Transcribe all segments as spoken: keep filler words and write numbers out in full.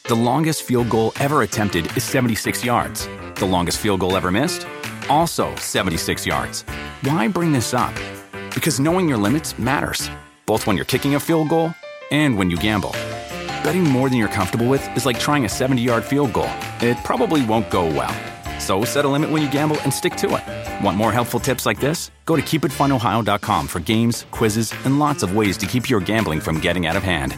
The longest field goal ever attempted is seventy-six yards. The longest field goal ever missed? Also seventy-six yards. Why bring this up? Because knowing your limits matters, both when you're kicking a field goal and when you gamble. Betting more than you're comfortable with is like trying a seventy-yard field goal. It probably won't go well. So set a limit when you gamble and stick to it. Want more helpful tips like this? Go to keep it fun ohio dot com for games, quizzes, and lots of ways to keep your gambling from getting out of hand.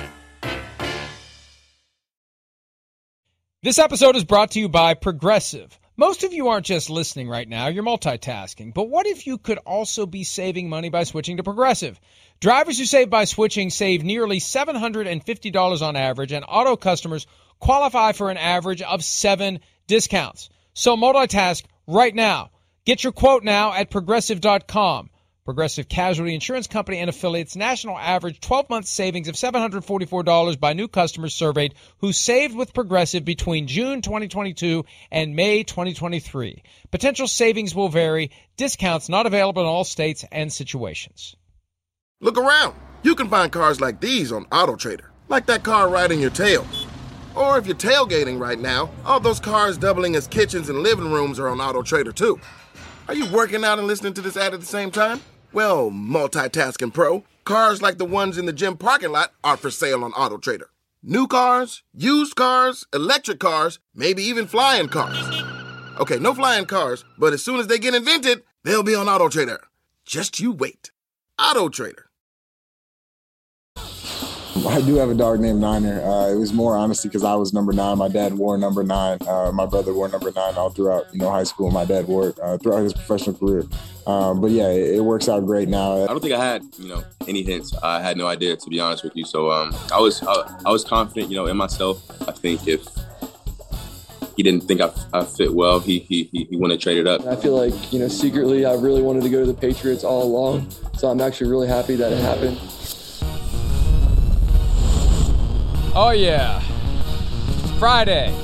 This episode is brought to you by Progressive. Most of you aren't just listening right now, you're multitasking. But what if you could also be saving money by switching to Progressive? Drivers who save by switching save nearly seven hundred fifty dollars on average, and auto customers qualify for an average of seven discounts. So multitask right now. Get your quote now at progressive dot com. Progressive Casualty Insurance Company and affiliates national average twelve-month savings of seven hundred forty-four dollars by new customers surveyed who saved with Progressive between June twenty twenty-two and May twenty twenty-three. Potential savings will vary. Discounts not available in all states and situations. Look around. You can find cars like these on AutoTrader, like that car riding your tail. Or if you're tailgating right now, all those cars doubling as kitchens and living rooms are on AutoTrader too. Are you working out and listening to this ad at the same time? Well, multitasking pro, cars like the ones in the gym parking lot are for sale on AutoTrader. New cars, used cars, electric cars, maybe even flying cars. Okay, no flying cars, but as soon as they get invented, they'll be on AutoTrader. Just you wait. AutoTrader. I do have a dog named Niner. Uh, it was more honestly because I was number nine. My dad wore number nine. Uh, my brother wore number nine all throughout, you know, high school. My dad wore it uh, throughout his professional career. Um, but yeah, it, it works out great now. I don't think I had, you know, any hints. I had no idea, to be honest with you. So um, I was, I, I was confident, you know, in myself. I think if he didn't think I, I fit well, he he he, he wouldn't have traded up. I feel like, you know, secretly I really wanted to go to the Patriots all along. So I'm actually really happy that it happened. Oh, yeah. Friday.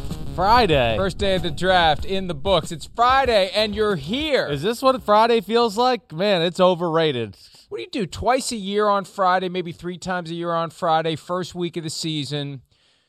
Friday. First day of the draft in the books. It's Friday, and you're here. Is this what Friday feels like? Man, it's overrated. What do you do? Twice a year on Friday, maybe three times a year on Friday, first week of the season,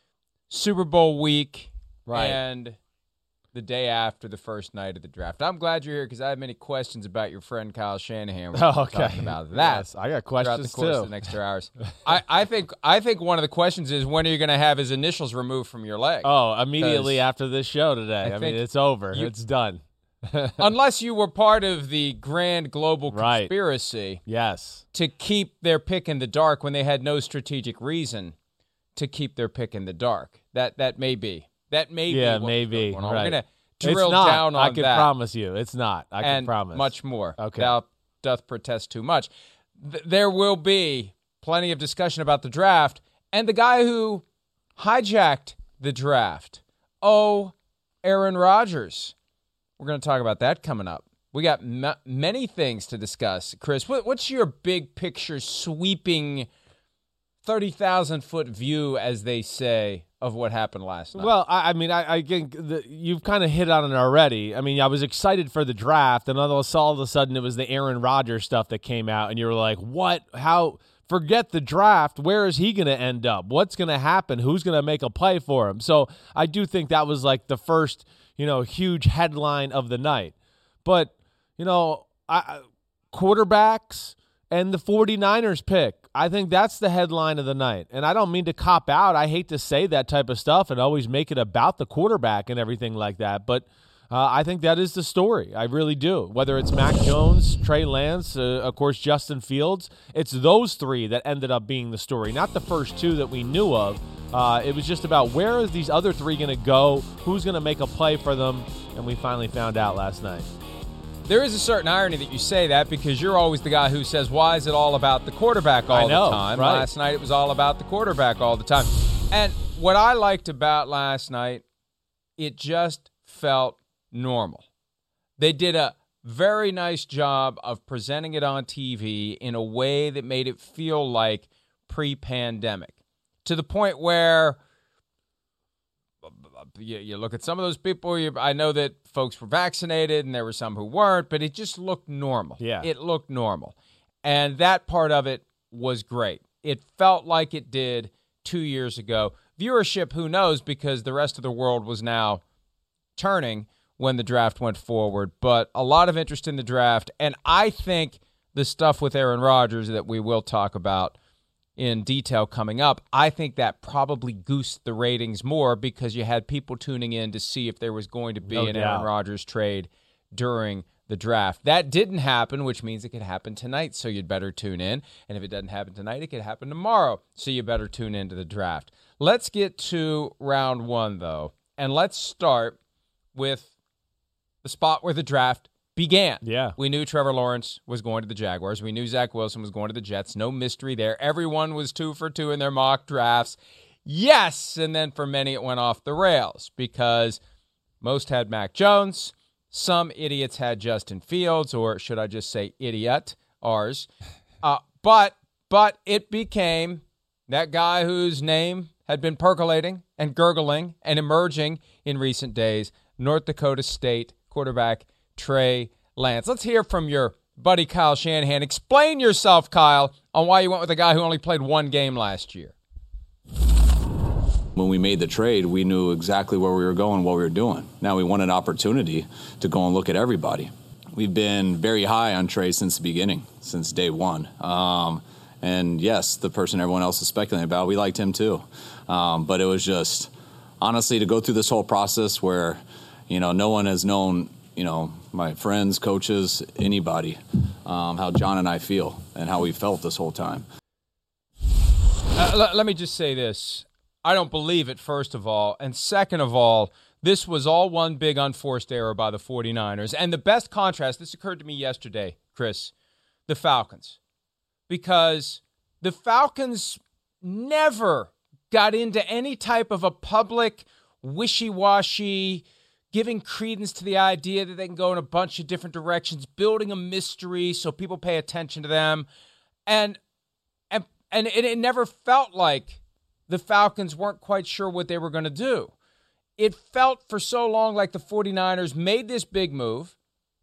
Super Bowl week, right, and the day after the first night of the draft. I'm glad you're here because I have many questions about your friend Kyle Shanahan. We're oh, okay. talking about that. Yes, I got questions throughout the course too. Of the next two hours. I, I think I think one of the questions is, when are you going to have his initials removed from your leg? Oh, immediately after this show today. I, I mean, it's over. You, it's done. Unless you were part of the grand global right. conspiracy, yes, to keep their pick in the dark when they had no strategic reason to keep their pick in the dark. That that may be. That may yeah, be. maybe. Right. We're going to drill it's not. down on I can that. promise you. It's not. I and can promise. much more. Okay. Thou doth protest too much. Th- there will be plenty of discussion about the draft and the guy who hijacked the draft. Oh, Aaron Rodgers. We're going to talk about that coming up. We got m- many things to discuss. Chris, what, what's your big picture, sweeping thirty thousand foot view, as they say, of what happened last night? Well, I, I mean, I, I think the, you've kind of hit on it already. I mean, I was excited for the draft, and all of a sudden it was the Aaron Rodgers stuff that came out, and you were like, what? How? Forget the draft. Where is he going to end up? What's going to happen? Who's going to make a play for him? So I do think that was like the first, you know, huge headline of the night. But, you know, I, quarterbacks and the 49ers pick, I think that's the headline of the night. And I don't mean to cop out. I hate to say that type of stuff and always make it about the quarterback and everything like that. But uh, I think that is the story. I really do. Whether it's Mac Jones, Trey Lance, uh, of course, Justin Fields, it's those three that ended up being the story, not the first two that we knew of. Uh, it was just about where are these other three going to go, who's going to make a play for them, and we finally found out last night. There is a certain irony that you say that, because you're always the guy who says, why is it all about the quarterback all I know, the time? right. Last night it was all about the quarterback all the time. And what I liked about last night, it just felt normal. They did a very nice job of presenting it on T V in a way that made it feel like pre-pandemic, to the point where you, you look at some of those people, you, I know that folks were vaccinated and there were some who weren't, but it just looked normal. Yeah. It looked normal. And that part of it was great. It felt like it did two years ago. Viewership, who knows, because the rest of the world was now turning when the draft went forward. But a lot of interest in the draft, and I think the stuff with Aaron Rodgers that we will talk about in detail coming up, I think that probably goosed the ratings more because you had people tuning in to see if there was going to be No an doubt. Aaron Rodgers trade during the draft. That didn't happen, which means it could happen tonight, so you'd better tune in. And if it doesn't happen tonight, it could happen tomorrow, so you better tune into the draft. Let's get to round one, though, and let's start with the spot where the draft began. Yeah. We knew Trevor Lawrence was going to the Jaguars. We knew Zach Wilson was going to the Jets. No mystery there. Everyone was two for two in their mock drafts. Yes, and then for many it went off the rails because most had Mac Jones. Some idiots had Justin Fields, or should I just say idiot, ours. Uh, but but it became that guy whose name had been percolating and gurgling and emerging in recent days, North Dakota State quarterback Trey Lance. Let's hear from your buddy Kyle Shanahan. Explain yourself, Kyle, on why you went with a guy who only played one game last year. When we made the trade, we knew exactly where we were going, what we were doing. Now we want an opportunity to go and look at everybody. We've been very high on Trey since the beginning, since day one. Um, and yes, the person everyone else is speculating about, we liked him too. Um, but it was just, honestly, to go through this whole process where, you know, no one has known, you know, my friends, coaches, anybody, um, how John and I feel and how we felt this whole time. Uh, l- let me just say this. I don't believe it, first of all. And second of all, this was all one big unforced error by the 49ers. And the best contrast, this occurred to me yesterday, Chris, the Falcons. Because the Falcons never got into any type of a public wishy-washy, giving credence to the idea that they can go in a bunch of different directions, building a mystery so people pay attention to them. And and and it, it never felt like the Falcons weren't quite sure what they were going to do. It felt for so long like the 49ers made this big move,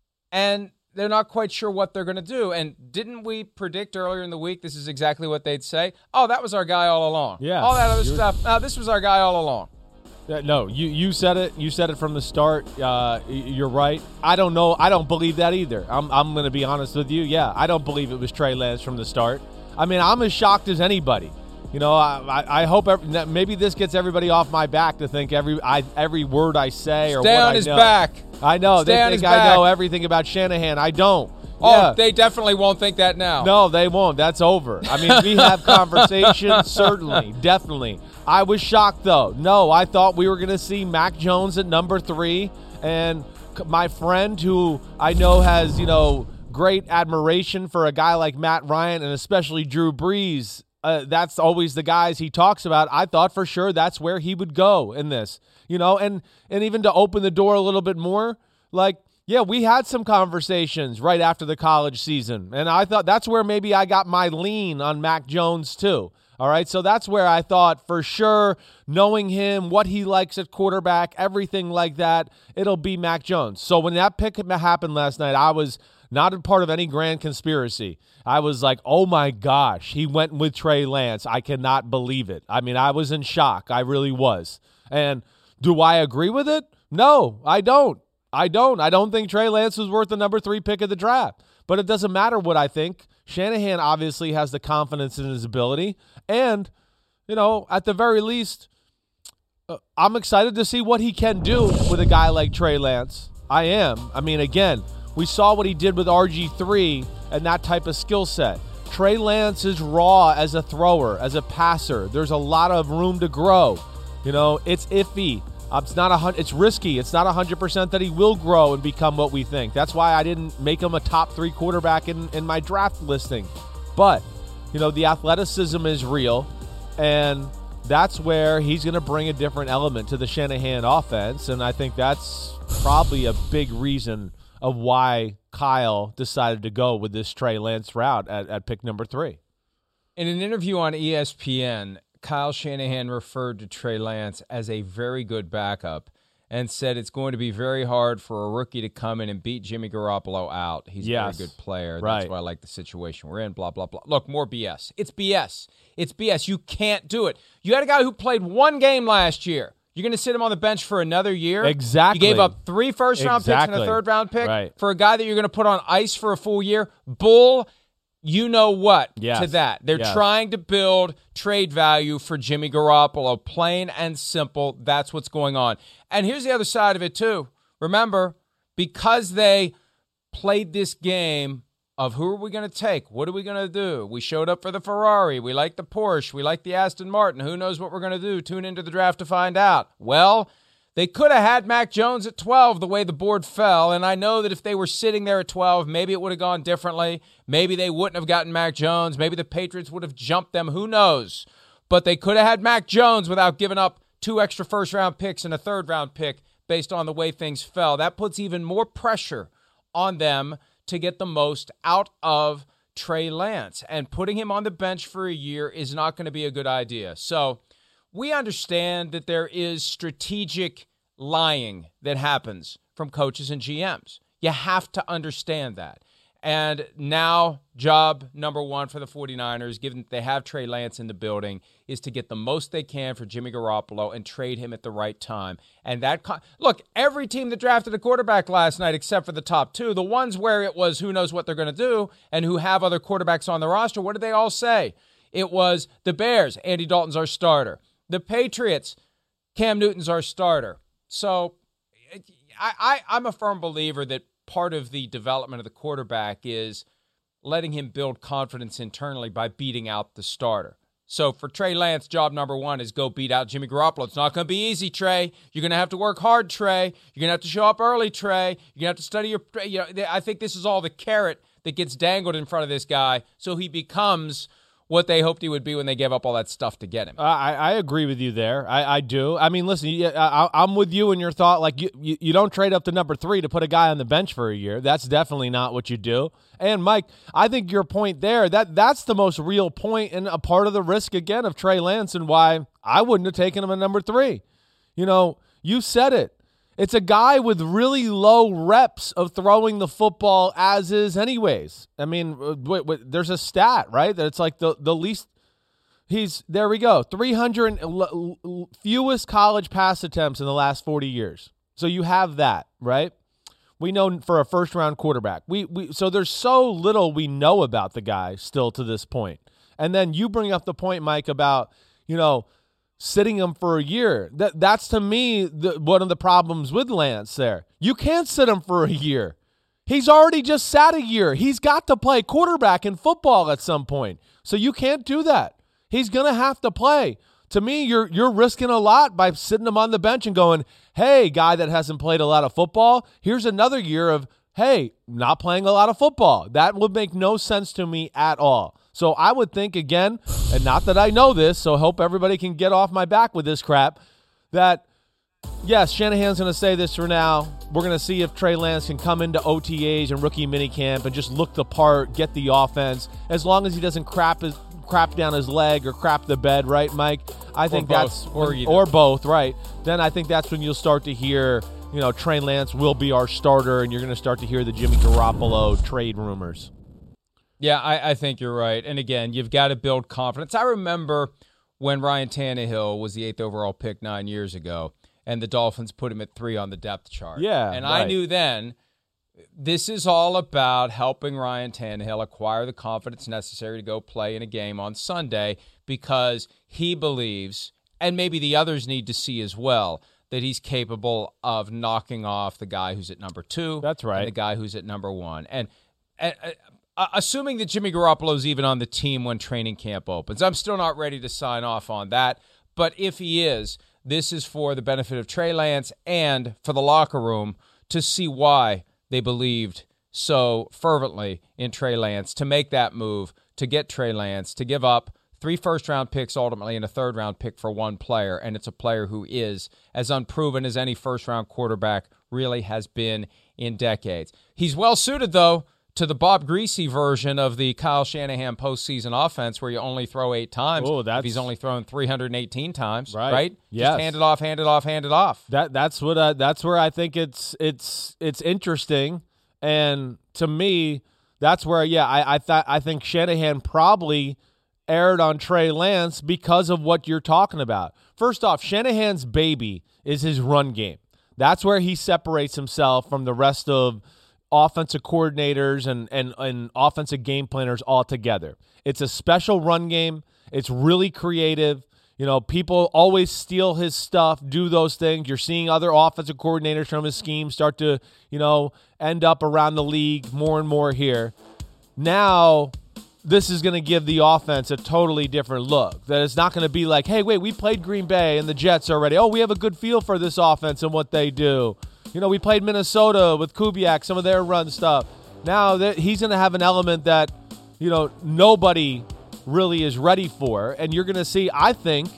and they're not quite sure what they're going to do. And didn't we predict earlier in the week this is exactly what they'd say? Oh, that was our guy all along. Yeah. All that other You're- stuff. No, this was our guy all along. Yeah, no, you, you said it. You said it from the start. Uh, y- you're right. I don't know. I don't believe that either. I'm I'm going to be honest with you. Yeah, I don't believe it was Trey Lance from the start. I mean, I'm as shocked as anybody. You know, I I, I hope every, that maybe this gets everybody off my back to think every I every word I say or Stay what on I his know. back. I know. Stay they on think his I back. know everything about Shanahan. I don't. Oh, Yeah. they definitely won't think that now. No, they won't. That's over. I mean, we have conversations, certainly, definitely. I was shocked, though. No, I thought we were going to see Mac Jones at number three. And c- my friend, who I know has, you know, great admiration for a guy like Matt Ryan and especially Drew Brees, uh, that's always the guys he talks about. I thought for sure that's where he would go in this. You know, and, and even to open the door a little bit more, like, yeah, we had some conversations right after the college season, and I thought that's where maybe I got my lean on Mac Jones too. All right, so that's where I thought for sure, knowing him, what he likes at quarterback, everything like that, it'll be Mac Jones. So when that pick happened last night, I was not a part of any grand conspiracy. I was like, oh my gosh, he went with Trey Lance. I cannot believe it. I mean, I was in shock. I really was. And do I agree with it? No, I don't. I don't. I don't think Trey Lance was worth the number three pick of the draft. But it doesn't matter what I think. Shanahan obviously has the confidence in his ability. And, you know, at the very least, uh, I'm excited to see what he can do with a guy like Trey Lance. I am. I mean, again, we saw what he did with R G three and that type of skill set. Trey Lance is raw as a thrower, as a passer. There's a lot of room to grow. You know, it's iffy. It's not a hun- It's risky. It's not one hundred percent that he will grow and become what we think. That's why I didn't make him a top three quarterback in, in my draft listing. But, you know, the athleticism is real, and that's where he's going to bring a different element to the Shanahan offense, and I think that's probably a big reason of why Kyle decided to go with this Trey Lance route at, at pick number three. In an interview on E S P N, Kyle Shanahan referred to Trey Lance as a very good backup and said it's going to be very hard for a rookie to come in and beat Jimmy Garoppolo out. He's Yes. a very good player. Right. That's why I like the situation we're in, blah, blah, blah. Look, more B S. It's B S. It's B S. You can't do it. You had a guy who played one game last year. You're going to sit him on the bench for another year? Exactly. You gave up three first-round exactly. picks and a third-round pick right. for a guy that you're going to put on ice for a full year? Bull, you know what yes. to that. They're yes. trying to build trade value for Jimmy Garoppolo. Plain and simple, that's what's going on. And here's the other side of it, too. Remember, because they played this game of who are we going to take? What are we going to do? We showed up for the Ferrari. We like the Porsche. We like the Aston Martin. Who knows what we're going to do? Tune into the draft to find out. Well, they could have had Mac Jones at twelve the way the board fell, and I know that if they were sitting there at twelve, maybe it would have gone differently. Maybe they wouldn't have gotten Mac Jones. Maybe the Patriots would have jumped them. Who knows? But they could have had Mac Jones without giving up two extra first-round picks and a third-round pick based on the way things fell. That puts even more pressure on them to get the most out of Trey Lance. And putting him on the bench for a year is not going to be a good idea. So we understand that there is strategic lying that happens from coaches and G Ms. You have to understand that. And now, job number one for the 49ers, given that they have Trey Lance in the building, is to get the most they can for Jimmy Garoppolo and trade him at the right time. And that, con- look, every team that drafted a quarterback last night, except for the top two, the ones where it was who knows what they're going to do and who have other quarterbacks on the roster, what did they all say? It was the Bears, Andy Dalton's our starter. The Patriots, Cam Newton's our starter. So I, I, I'm a firm believer that part of the development of the quarterback is letting him build confidence internally by beating out the starter. So for Trey Lance, job number one is go beat out Jimmy Garoppolo. It's not going to be easy, Trey. You're going to have to work hard, Trey. You're going to have to show up early, Trey. You're going to have to study your, you know, I think this is all the carrot that gets dangled in front of this guy so he becomes what they hoped he would be when they gave up all that stuff to get him. Uh, I, I agree with you there. I, I do. I mean, listen, you, I, I'm with you in your thought. Like, you, you, you don't trade up to number three to put a guy on the bench for a year. That's definitely not what you do. And, Mike, I think your point there, that that's the most real point and a part of the risk, again, of Trey Lance and why I wouldn't have taken him at number three. You know, you said it. It's a guy with really low reps of throwing the football as is anyways. I mean, wait, wait, there's a stat, right, that it's like the, the least – he's – there we go, three hundred l- l- fewest college pass attempts in the last forty years. So you have that, right? We know for a first-round quarterback. We we So there's so little we know about the guy still to this point. And then you bring up the point, Mike, about, you know – sitting him for a year. That that's to me the, one of the problems with Lance there. You can't sit him for a year. He's already just sat a year. He's got to play quarterback in football at some point. So you can't do that. He's going to have to play. To me, you're you're risking a lot by sitting him on the bench and going, "Hey, guy that hasn't played a lot of football, here's another year of, hey, not playing a lot of football." That would make no sense to me at all. So I would think, again, and not that I know this, so hope everybody can get off my back with this crap, that, yes, Shanahan's going to say this for now. We're going to see if Trey Lance can come into O T As and rookie minicamp and just look the part, get the offense, as long as he doesn't crap his crap down his leg or crap the bed, right, Mike? I think or that's both, or, or both, right? Then I think that's when you'll start to hear, you know, Trey Lance will be our starter, and you're going to start to hear the Jimmy Garoppolo trade rumors. Yeah, I, I think you're right. And again, you've got to build confidence. I remember when Ryan Tannehill was the eighth overall pick nine years ago, and the Dolphins put him at three on the depth chart. Yeah, and right. I knew then this is all about helping Ryan Tannehill acquire the confidence necessary to go play in a game on Sunday, because he believes, and maybe the others need to see as well, that he's capable of knocking off the guy who's at number two. That's right. And the guy who's at number one. And, and uh, Uh, assuming that Jimmy Garoppolo's even on the team when training camp opens. I'm still not ready to sign off on that. But if he is, this is for the benefit of Trey Lance and for the locker room to see why they believed so fervently in Trey Lance, to make that move, to get Trey Lance, to give up three first-round picks ultimately and a third-round pick for one player. And it's a player who is as unproven as any first-round quarterback really has been in decades. He's well-suited, though, to the Bob Greasy version of the Kyle Shanahan postseason offense where you only throw eight times. Oh, that's, if he's only thrown three hundred eighteen times, right? right? Yes. Just hand it off, hand it off, hand it off. That that's what I, that's where I think it's it's it's interesting, and to me, that's where yeah, I I thought I think Shanahan probably aired on Trey Lance because of what you're talking about. First off, Shanahan's baby is his run game. That's where he separates himself from the rest of offensive coordinators and, and, and offensive game planners altogether. It's a special run game. It's really creative. You know, people always steal his stuff, do those things. You're seeing other offensive coordinators from his scheme start to, you know, end up around the league more and more here. Now, this is going to give the offense a totally different look. That it's not going to be like, hey, wait, we played Green Bay and the Jets already. Oh, we have a good feel for this offense and what they do. You know, we played Minnesota with Kubiak, some of their run stuff. Now that he's going to have an element that, you know, nobody really is ready for. And you're going to see, I think,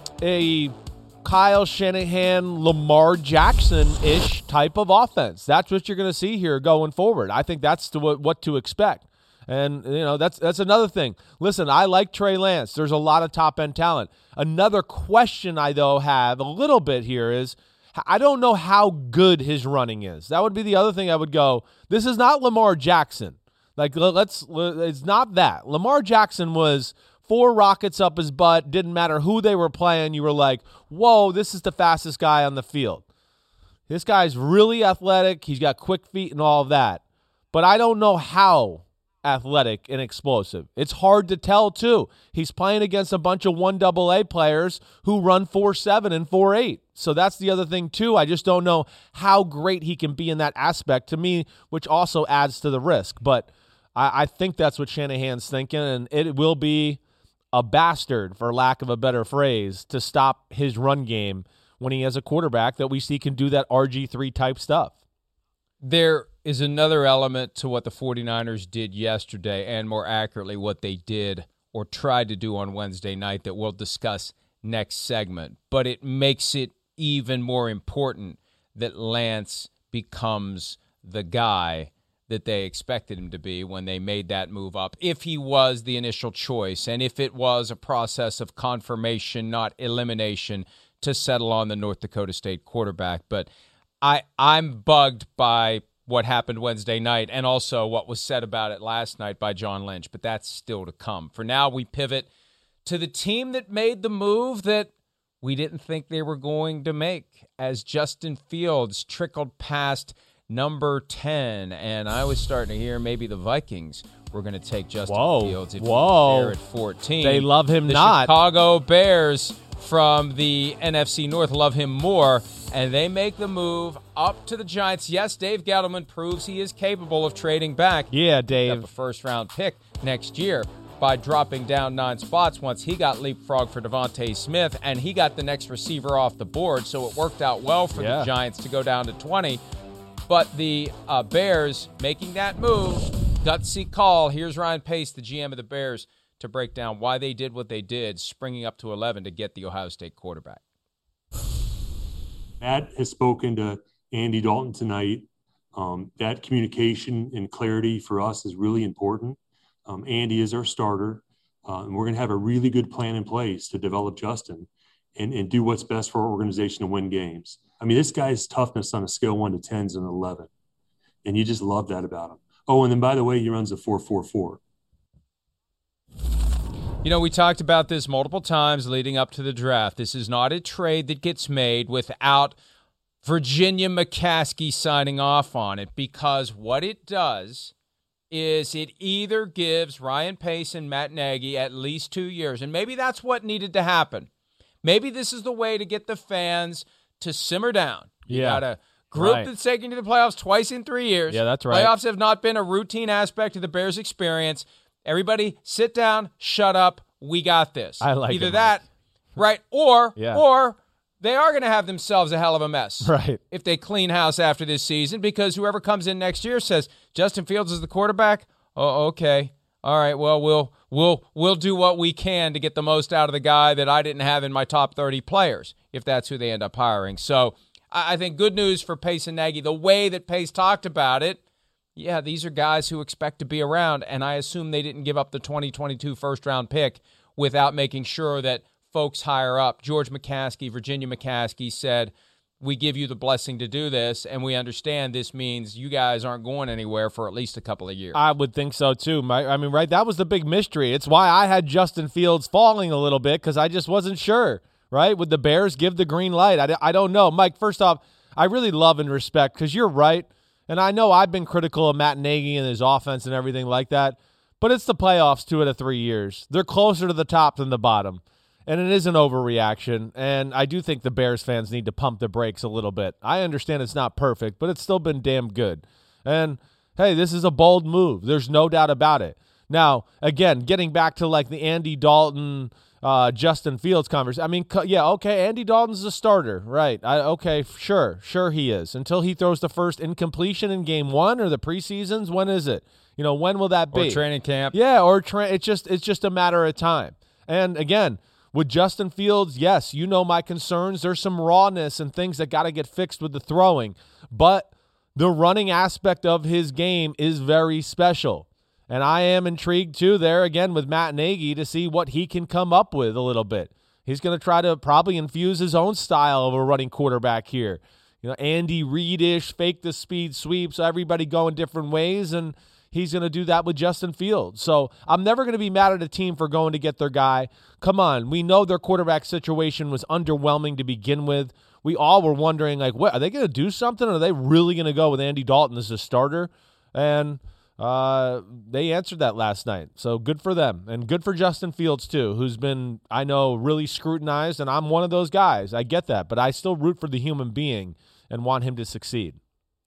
a Kyle Shanahan, Lamar Jackson-ish type of offense. That's what you're going to see here going forward. I think that's to what, what to expect. And, you know, that's that's another thing. Listen, I like Trey Lance. There's a lot of top-end talent. Another question I, though, have a little bit here is I don't know how good his running is. That would be the other thing I would go, this is not Lamar Jackson. Like, let's, it's not that. Lamar Jackson was four rockets up his butt. Didn't matter who they were playing. You were like, whoa, this is the fastest guy on the field. This guy's really athletic. He's got quick feet and all of that. But I don't know how athletic and explosive. It's hard to tell, too. He's playing against a bunch of one double A players who run four seven and four eight. So that's the other thing, too. I just don't know how great he can be in that aspect to me, which also adds to the risk. But I, I think that's what Shanahan's thinking, and it will be a bastard, for lack of a better phrase, to stop his run game when he has a quarterback that we see can do that R G three type stuff. There is another element to what the 49ers did yesterday, and more accurately what they did or tried to do on Wednesday night that we'll discuss next segment. But it makes it even more important that Lance becomes the guy that they expected him to be when they made that move up, if he was the initial choice and if it was a process of confirmation, not elimination, to settle on the North Dakota State quarterback. But I, I'm bugged by what happened Wednesday night and also what was said about it last night by John Lynch, but that's still to come. For now, we pivot to the team that made the move that we didn't think they were going to make, as Justin Fields trickled past number ten, and I was starting to hear maybe the Vikings were going to take Justin Whoa. Fields if Whoa. he was there at fourteen. They love him the not. Chicago Bears from the N F C North love him more, and they make the move up to the Giants. Yes, Dave Gettleman proves he is capable of trading back. Yeah, Up Dave. a first-round pick next year by dropping down nine spots once he got leapfrog for Devontae Smith, and he got the next receiver off the board, so it worked out well for Yeah. the Giants to go down to twenty. But the uh, Bears making that move, gutsy call. Here's Ryan Pace, the G M of the Bears, to break down why they did what they did, springing up to eleven to get the Ohio State quarterback. Matt has spoken to Andy Dalton tonight. Um, that communication and clarity for us is really important. Um, Andy is our starter, uh, and we're going to have a really good plan in place to develop Justin and, and do what's best for our organization to win games. I mean, this guy's toughness on a scale one to ten is an eleven, and you just love that about him. Oh, and then, by the way, he runs a four four four. You know, we talked about this multiple times leading up to the draft. This is not a trade that gets made without Virginia McCaskey signing off on it, because what it does is it either gives Ryan Pace and Matt Nagy at least two years, and maybe that's what needed to happen. Maybe this is the way to get the fans to simmer down. You Yeah. got a group Right. that's taken to the playoffs twice in three years. Yeah, that's right. Playoffs have not been a routine aspect of the Bears' experience. Everybody sit down, shut up, we got this. I like Either it, that, right, or Yeah. or they are going to have themselves a hell of a mess. Right. If they clean house after this season, because whoever comes in next year says Justin Fields is the quarterback. Oh, okay. All right, well, we'll we'll we'll do what we can to get the most out of the guy that I didn't have in my top thirty players, if that's who they end up hiring. So I, I think good news for Pace and Nagy. The way that Pace talked about it, yeah, these are guys who expect to be around, and I assume they didn't give up the twenty twenty-two first-round pick without making sure that folks higher up, George McCaskey, Virginia McCaskey, said, we give you the blessing to do this, and we understand this means you guys aren't going anywhere for at least a couple of years. I would think so, too. My, I mean, right, that was the big mystery. It's why I had Justin Fields falling a little bit, because I just wasn't sure, right? Would the Bears give the green light? I, I don't know. Mike, first off, I really love and respect, because you're right, and I know I've been critical of Matt Nagy and his offense and everything like that, but it's the playoffs two out of three years. They're closer to the top than the bottom. And it is an overreaction, and I do think the Bears fans need to pump the brakes a little bit. I understand it's not perfect, but it's still been damn good. And, hey, this is a bold move. There's no doubt about it. Now, again, getting back to, like, the Andy Dalton, uh, Justin Fields conversation. I mean, yeah, okay, Andy Dalton's a starter, right. I, okay, sure, sure he is. Until he throws the first incompletion in game one or the preseasons, when is it? You know, when will that be? Or training camp. Yeah, or tra- it's just it's just a matter of time. And, again, with Justin Fields, yes, you know my concerns. There's some rawness and things that got to get fixed with the throwing. But the running aspect of his game is very special. And I am intrigued, too, there again with Matt Nagy to see what he can come up with a little bit. He's going to try to probably infuse his own style of a running quarterback here. You know, Andy Reid-ish, fake the speed sweeps, everybody going different ways, and he's going to do that with Justin Fields. So I'm never going to be mad at a team for going to get their guy. Come on, we know their quarterback situation was underwhelming to begin with. We all were wondering, like, what, are they going to do something, or are they really going to go with Andy Dalton as a starter? And uh, they answered that last night. So good for them, and good for Justin Fields too, who's been, I know, really scrutinized, and I'm one of those guys. I get that, but I still root for the human being and want him to succeed.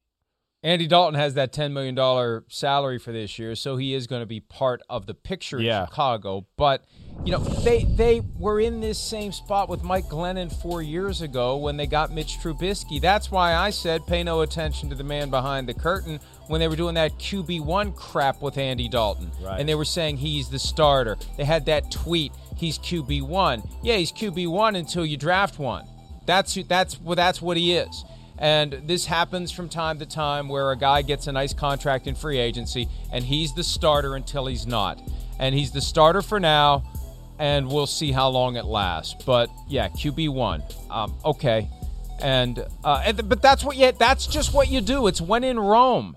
Andy Dalton has that ten million dollars salary for this year, so he is going to be part of the picture yeah. in Chicago. But, you know, they they were in this same spot with Mike Glennon four years ago when they got Mitch Trubisky. That's why I said pay no attention to the man behind the curtain when they were doing that Q B one crap with Andy Dalton. Right. And they were saying he's the starter. They had that tweet, he's Q B one. Yeah, he's Q B one until you draft one. That's, that's, well, that's what he is. And this happens from time to time where a guy gets a nice contract in free agency and he's the starter until he's not. And he's the starter for now, and we'll see how long it lasts. But, yeah, Q B one. Um, okay. And, uh, and but that's what you, that's just what you do. It's when in Rome.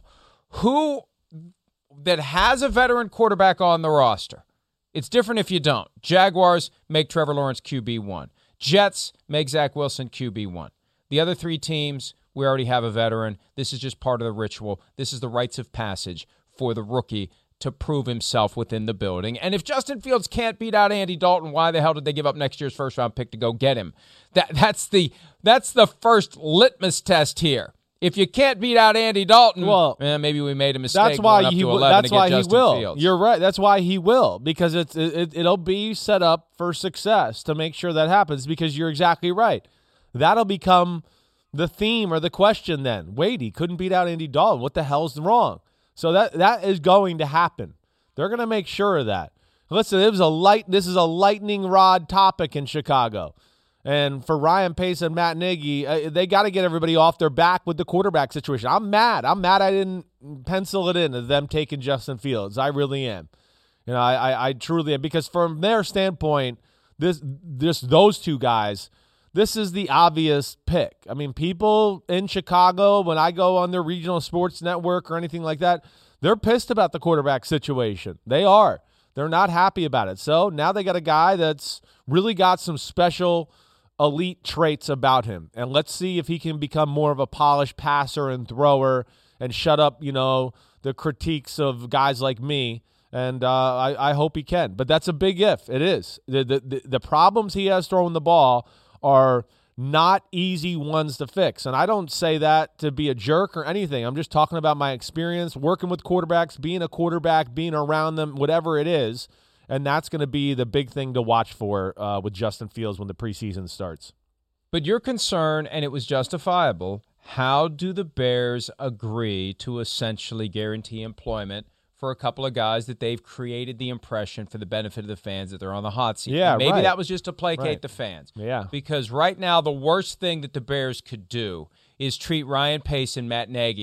Who that has a veteran quarterback on the roster? It's different if you don't. Jaguars make Trevor Lawrence Q B one. Jets make Zach Wilson Q B one. The other three teams, we already have a veteran. This is just part of the ritual. This is the rites of passage for the rookie to prove himself within the building. And if Justin Fields can't beat out Andy Dalton, why the hell did they give up next year's first-round pick to go get him? That that's the that's the first litmus test here. If you can't beat out Andy Dalton, well, eh, maybe we made a mistake. That's why going up he to will. eleven That's to get why he Justin will. Fields. You're right. That's why he will, because it's it, it'll be set up for success to make sure that happens. Because you're exactly right. That'll become the theme or the question then. Wait, he couldn't beat out Andy Dalton. What the hell's wrong? So that that is going to happen. They're going to make sure of that. Listen, it was a light. This is a lightning rod topic in Chicago. And for Ryan Pace and Matt Nagy, uh, they got to get everybody off their back with the quarterback situation. I'm mad. I'm mad I didn't pencil it in of them taking Justin Fields. I really am. You know, I, I, I truly am. Because from their standpoint, this, this, those two guys, this is the obvious pick. I mean, people in Chicago, when I go on their regional sports network or anything like that, they're pissed about the quarterback situation. They are. They're not happy about it. So now they got a guy that's really got some special elite traits about him. And let's see if he can become more of a polished passer and thrower and shut up, you know, the critiques of guys like me. And uh, I, I hope he can. But that's a big if. It is. The, the, the problems he has throwing the ball are not easy ones to fix. And I don't say that to be a jerk or anything. I'm just talking about my experience working with quarterbacks, being a quarterback, being around them, whatever it is. And that's going to be the big thing to watch for uh, with Justin Fields when the preseason starts. But your concern, and it was justifiable, how do the Bears agree to essentially guarantee employment for a couple of guys that they've created the impression for the benefit of the fans that they're on the hot seat? Yeah, and maybe right. that was just to placate right. the fans. Yeah. Because right now the worst thing that the Bears could do is treat Ryan Pace and Matt Nagy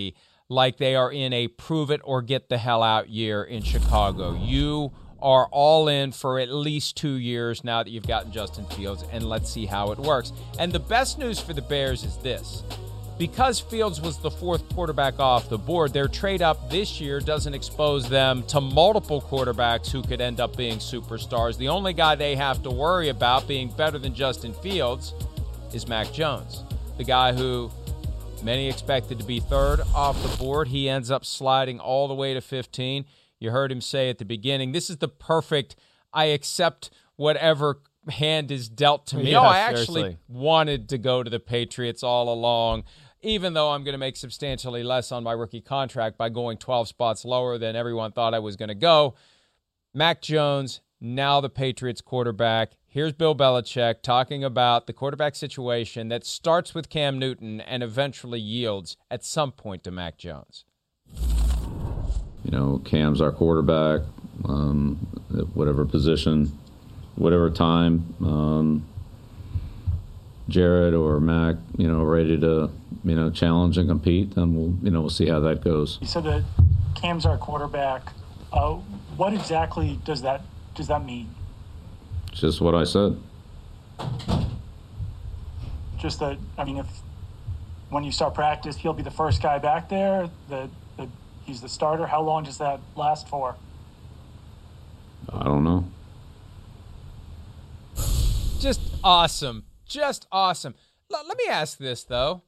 like they are in a prove it or get the hell out year in Chicago. You are all in for at least two years now that you've gotten Justin Fields, and let's see how it works. And the best news for the Bears is this. Because Fields was the fourth quarterback off the board, their trade up this year doesn't expose them to multiple quarterbacks who could end up being superstars. The only guy they have to worry about being better than Justin Fields is Mac Jones, the guy who many expected to be third off the board. He ends up sliding all the way to fifteen. You heard him say at the beginning, this is the perfect, I accept whatever hand is dealt to me. Yeah, oh, I actually seriously. wanted to go to the Patriots all along, even though I'm going to make substantially less on my rookie contract by going twelve spots lower than everyone thought I was going to go. Mac Jones, now the Patriots quarterback. Here's Bill Belichick talking about the quarterback situation that starts with Cam Newton and eventually yields at some point to Mac Jones. You know, Cam's our quarterback, um, at whatever position, whatever time. Um, Jared or Mac, you know, ready to, you know, challenge and compete, then we'll, you know, we'll see how that goes. You said that Cam's our quarterback. Uh, what exactly does that does that mean? It's just what I said. Just that, I mean, if when you start practice, he'll be the first guy back there. The, the he's the starter. How long does that last for? I don't know. Just awesome. Just awesome. L- let me ask this, though.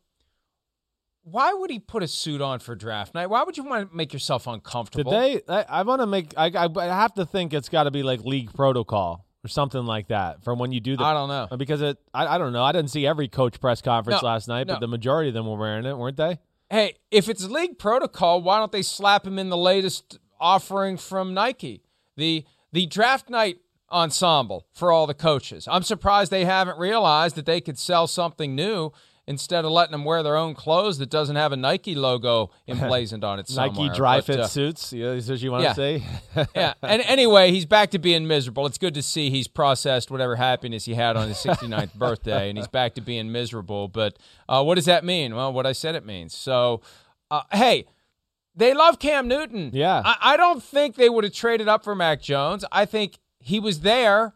Why would he put a suit on for draft night? Why would you want to make yourself uncomfortable? Did they? I, I want to make. I, I, I have to think it's got to be like league protocol or something like that from when you do the. I don't know because it. I, I don't know. I didn't see every coach press conference No, last night, no. but the majority of them were wearing it, weren't they? Hey, if it's league protocol, why don't they slap him in the latest offering from Nike? The the draft night ensemble for all the coaches. I'm surprised they haven't realized that they could sell something new instead of letting them wear their own clothes that doesn't have a Nike logo emblazoned on it somewhere. Nike dry But, fit uh, suits, yeah, is what you want yeah. to say? yeah, and anyway, he's back to being miserable. It's good to see he's processed whatever happiness he had on his sixty-ninth birthday, and he's back to being miserable. But uh, what does that mean? Well, what I said it means. So, uh, hey, they love Cam Newton. Yeah. I, I don't think they would have traded up for Mac Jones. I think he was there,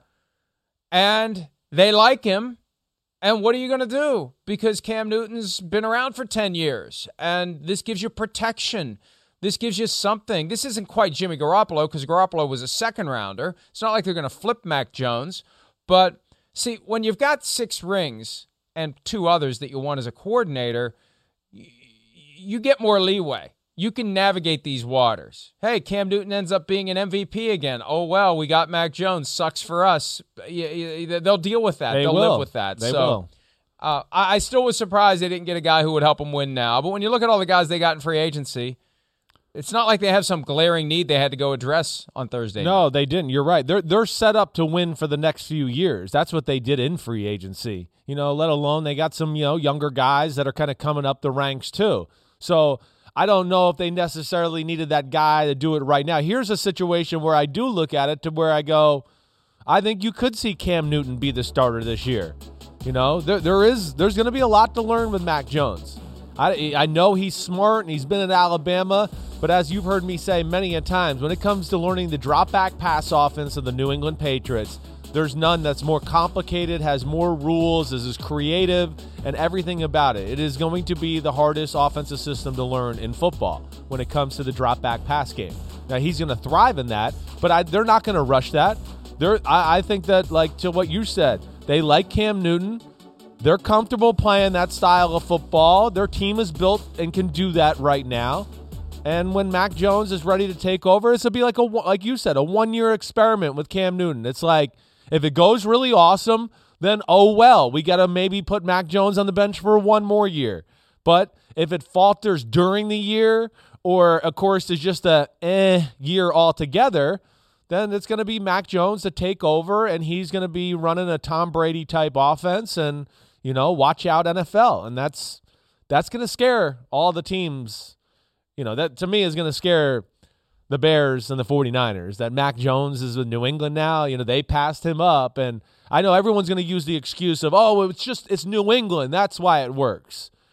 and they like him. And what are you going to do? Because Cam Newton's been around for ten years, and this gives you protection. This gives you something. This isn't quite Jimmy Garoppolo because Garoppolo was a second rounder. It's not like they're going to flip Mac Jones. But see, when you've got six rings and two others that you want as a coordinator, y- you get more leeway. You can navigate these waters. Hey, Cam Newton ends up being an M V P again. Oh, well, we got Mac Jones. Sucks for us. They'll deal with that. They They'll will. live with that. They so, will. Uh, I, I still was surprised they didn't get a guy who would help them win now. But when you look at all the guys they got in free agency, it's not like they have some glaring need they had to go address on Thursday No, night. they didn't. You're right. They're they're set up to win for the next few years. That's what they did in free agency. You know, let alone they got some, you know, younger guys that are kind of coming up the ranks too. So I don't know if they necessarily needed that guy to do it right now. Here's a situation where I do look at it to where I go, I think you could see Cam Newton be the starter this year. You know, there there is there's going to be a lot to learn with Mac Jones. I I know he's smart and he's been at Alabama, but as you've heard me say many a times, when it comes to learning the drop back pass offense of the New England Patriots, there's none that's more complicated, has more rules, is as creative, and everything about it. It is going to be the hardest offensive system to learn in football when it comes to the drop back pass game. Now he's going to thrive in that, but I, they're not going to rush that. They're, I, I think that, like to what you said, they like Cam Newton. They're comfortable playing that style of football. Their team is built and can do that right now. And when Mac Jones is ready to take over, it's going to be like a, like you said, a one-year experiment with Cam Newton. It's like, if it goes really awesome, then oh well, we got to maybe put Mac Jones on the bench for one more year. But if it falters during the year, or of course is just a eh year altogether, then it's going to be Mac Jones to take over, and he's going to be running a Tom Brady type offense, and you know, watch out N F L, and that's that's going to scare all the teams. You know, that to me is going to scare the Bears and the 49ers, that Mac Jones is in New England now. You know, they passed him up, and I know everyone's going to use the excuse of, oh, it's just, it's New England. That's why it works,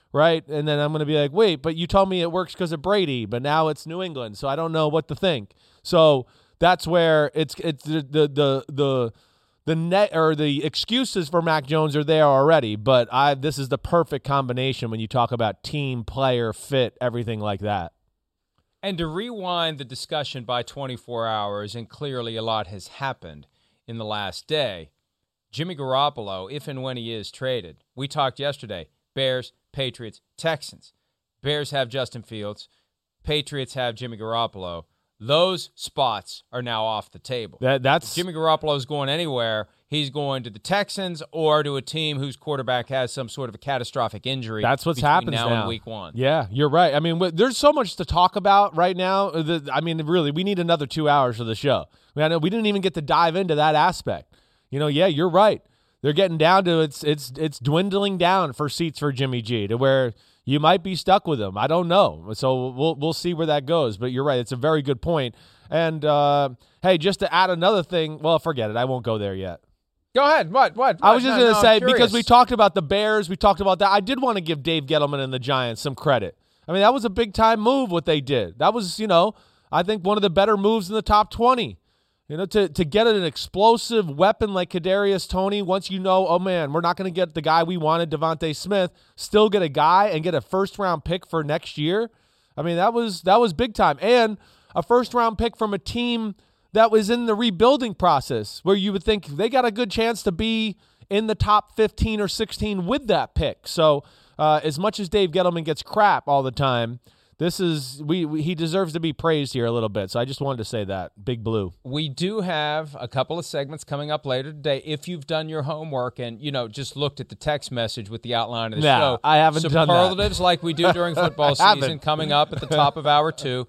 right? And then I'm going to be like, wait, but you told me it works because of Brady, but now it's New England, so I don't know what to think. So that's where it's it's the the the the, the net or the excuses for Mac Jones are there already. But I this is the perfect combination when you talk about team, player, fit, everything like that. And to rewind the discussion by twenty-four hours, and clearly a lot has happened in the last day. Jimmy Garoppolo, if and when he is traded, we talked yesterday. Bears, Patriots, Texans. Bears have Justin Fields. Patriots have Jimmy Garoppolo. Those spots are now off the table. That, that's if Jimmy Garoppolo is going anywhere, he's going to the Texans or to a team whose quarterback has some sort of a catastrophic injury. That's what's happening now, now in week one. Yeah, you're right. I mean, there's so much to talk about right now. I mean, really, we need another two hours for the show. I mean, we didn't even get to dive into that aspect. You know, yeah, you're right. They're getting down to it's it's it's dwindling down for seats for Jimmy G to where you might be stuck with him. I don't know. So we'll we'll see where that goes. But you're right. It's a very good point. And, uh, hey, just to add another thing, well, forget it. I won't go there yet. Go ahead. What? What? what? I was just no, going to no, say, because we talked about the Bears, we talked about that. I did want to give Dave Gettleman and the Giants some credit. I mean, that was a big-time move, what they did. That was, you know, I think one of the better moves in the top twenty. You know, to, to get an explosive weapon like Kadarius Toney, once you know, oh, man, we're not going to get the guy we wanted, Devontae Smith, still get a guy and get a first-round pick for next year. I mean, that was that was big time. And a first-round pick from a team that was in the rebuilding process where you would think they got a good chance to be in the top fifteen or sixteen with that pick. So uh, as much as Dave Gettleman gets crap all the time, This is we, we he deserves to be praised here a little bit. So I just wanted to say that. Big Blue. We do have a couple of segments coming up later today. If you've done your homework and, you know, just looked at the text message with the outline of the nah, show. I haven't done that. Superlatives like we do during football season coming up at the top of hour two.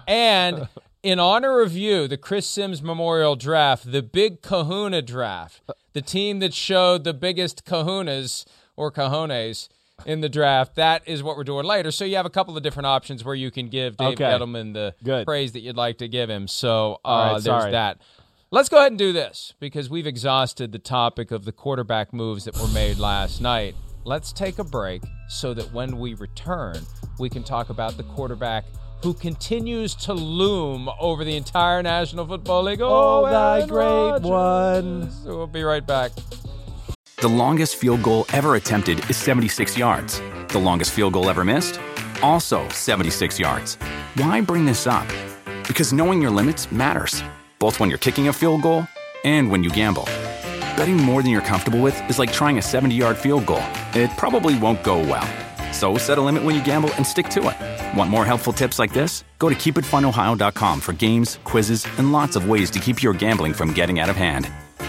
And in honor of you, the Chris Sims Memorial Draft, the big kahuna draft, the team that showed the biggest kahunas or cojones in the draft, that is what we're doing later. So you have a couple of different options where you can give Dave okay. Gettleman the Good. praise that you'd like to give him. So uh, right, there's sorry. that. Let's go ahead and do this because we've exhausted the topic of the quarterback moves that were made last night. Let's take a break so that when we return, we can talk about the quarterback who continues to loom over the entire National Football League. Oh, Oh, thy Aaron great Rodgers. one. So we'll be right back. The longest field goal ever attempted is seventy-six yards. The longest field goal ever missed? Also seventy-six yards. Why bring this up? Because knowing your limits matters, both when you're kicking a field goal and when you gamble. Betting more than you're comfortable with is like trying a seventy-yard field goal. It probably won't go well. So set a limit when you gamble and stick to it. Want more helpful tips like this? Go to keep it fun ohio dot com for games, quizzes, and lots of ways to keep your gambling from getting out of hand.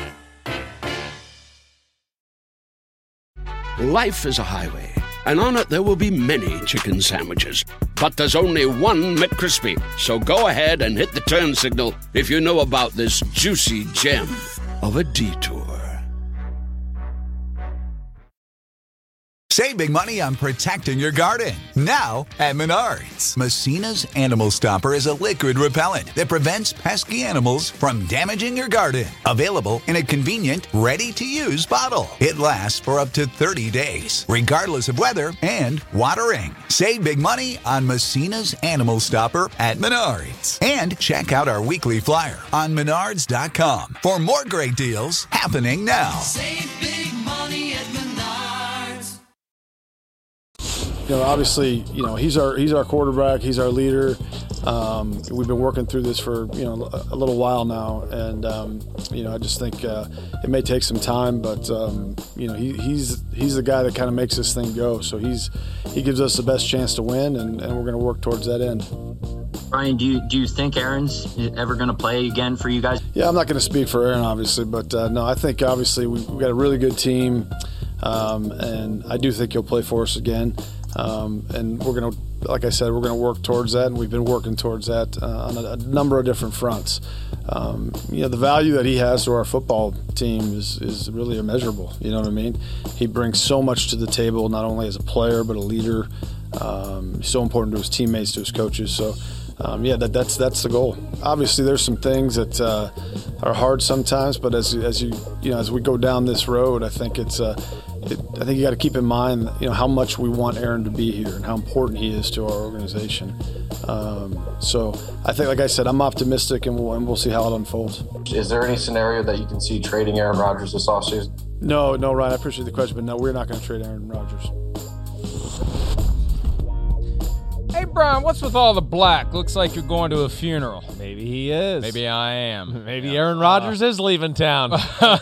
Life is a highway, and on it there will be many chicken sandwiches. But there's only one McCrispy. So go ahead and hit the turn signal if you know about this juicy gem of a detour. Save big money on protecting your garden. Now at Menards. Messina's Animal Stopper is a liquid repellent that prevents pesky animals from damaging your garden. Available in a convenient, ready-to-use bottle. It lasts for up to thirty days, regardless of weather and watering. Save big money on Messina's Animal Stopper at Menards. And check out our weekly flyer on menards dot com for more great deals happening now. Save big money at Menards. You know, obviously, you know, he's our he's our quarterback. He's our leader. Um, we've been working through this for, you know, a little while now, and um, you know, I just think uh, it may take some time, but um, you know, he, he's he's the guy that kind of makes this thing go. So he's he gives us the best chance to win, and, and we're going to work towards that end. Brian, do you do you think Aaron's ever going to play again for you guys? Yeah, I'm not going to speak for Aaron, obviously, but uh, no, I think obviously we, we've got a really good team, um, and I do think he'll play for us again. Um, and we're going to, like I said, we're going to work towards that, and we've been working towards that uh, on a, a number of different fronts. Um, you know, the value that he has to our football team is, is really immeasurable. You know what I mean? He brings so much to the table, not only as a player, but a leader. Um, he's so important to his teammates, to his coaches. So, um, yeah, that, that's that's the goal. Obviously, there's some things that uh, are hard sometimes, but as as you you know, as we go down this road, I think it's uh, it, I think you got to keep in mind, you know, how much we want Aaron to be here and how important he is to our organization. Um, so I think, like I said, I'm optimistic, and we'll, and we'll see how it unfolds. Is there any scenario that you can see trading Aaron Rodgers this offseason? No, no, Ryan, I appreciate the question, but no, we're not going to trade Aaron Rodgers. Hey, Brian, what's with all the black? Looks like you're going to a funeral. Maybe he is. Maybe I am. Maybe yeah. Aaron Rodgers uh, is leaving town.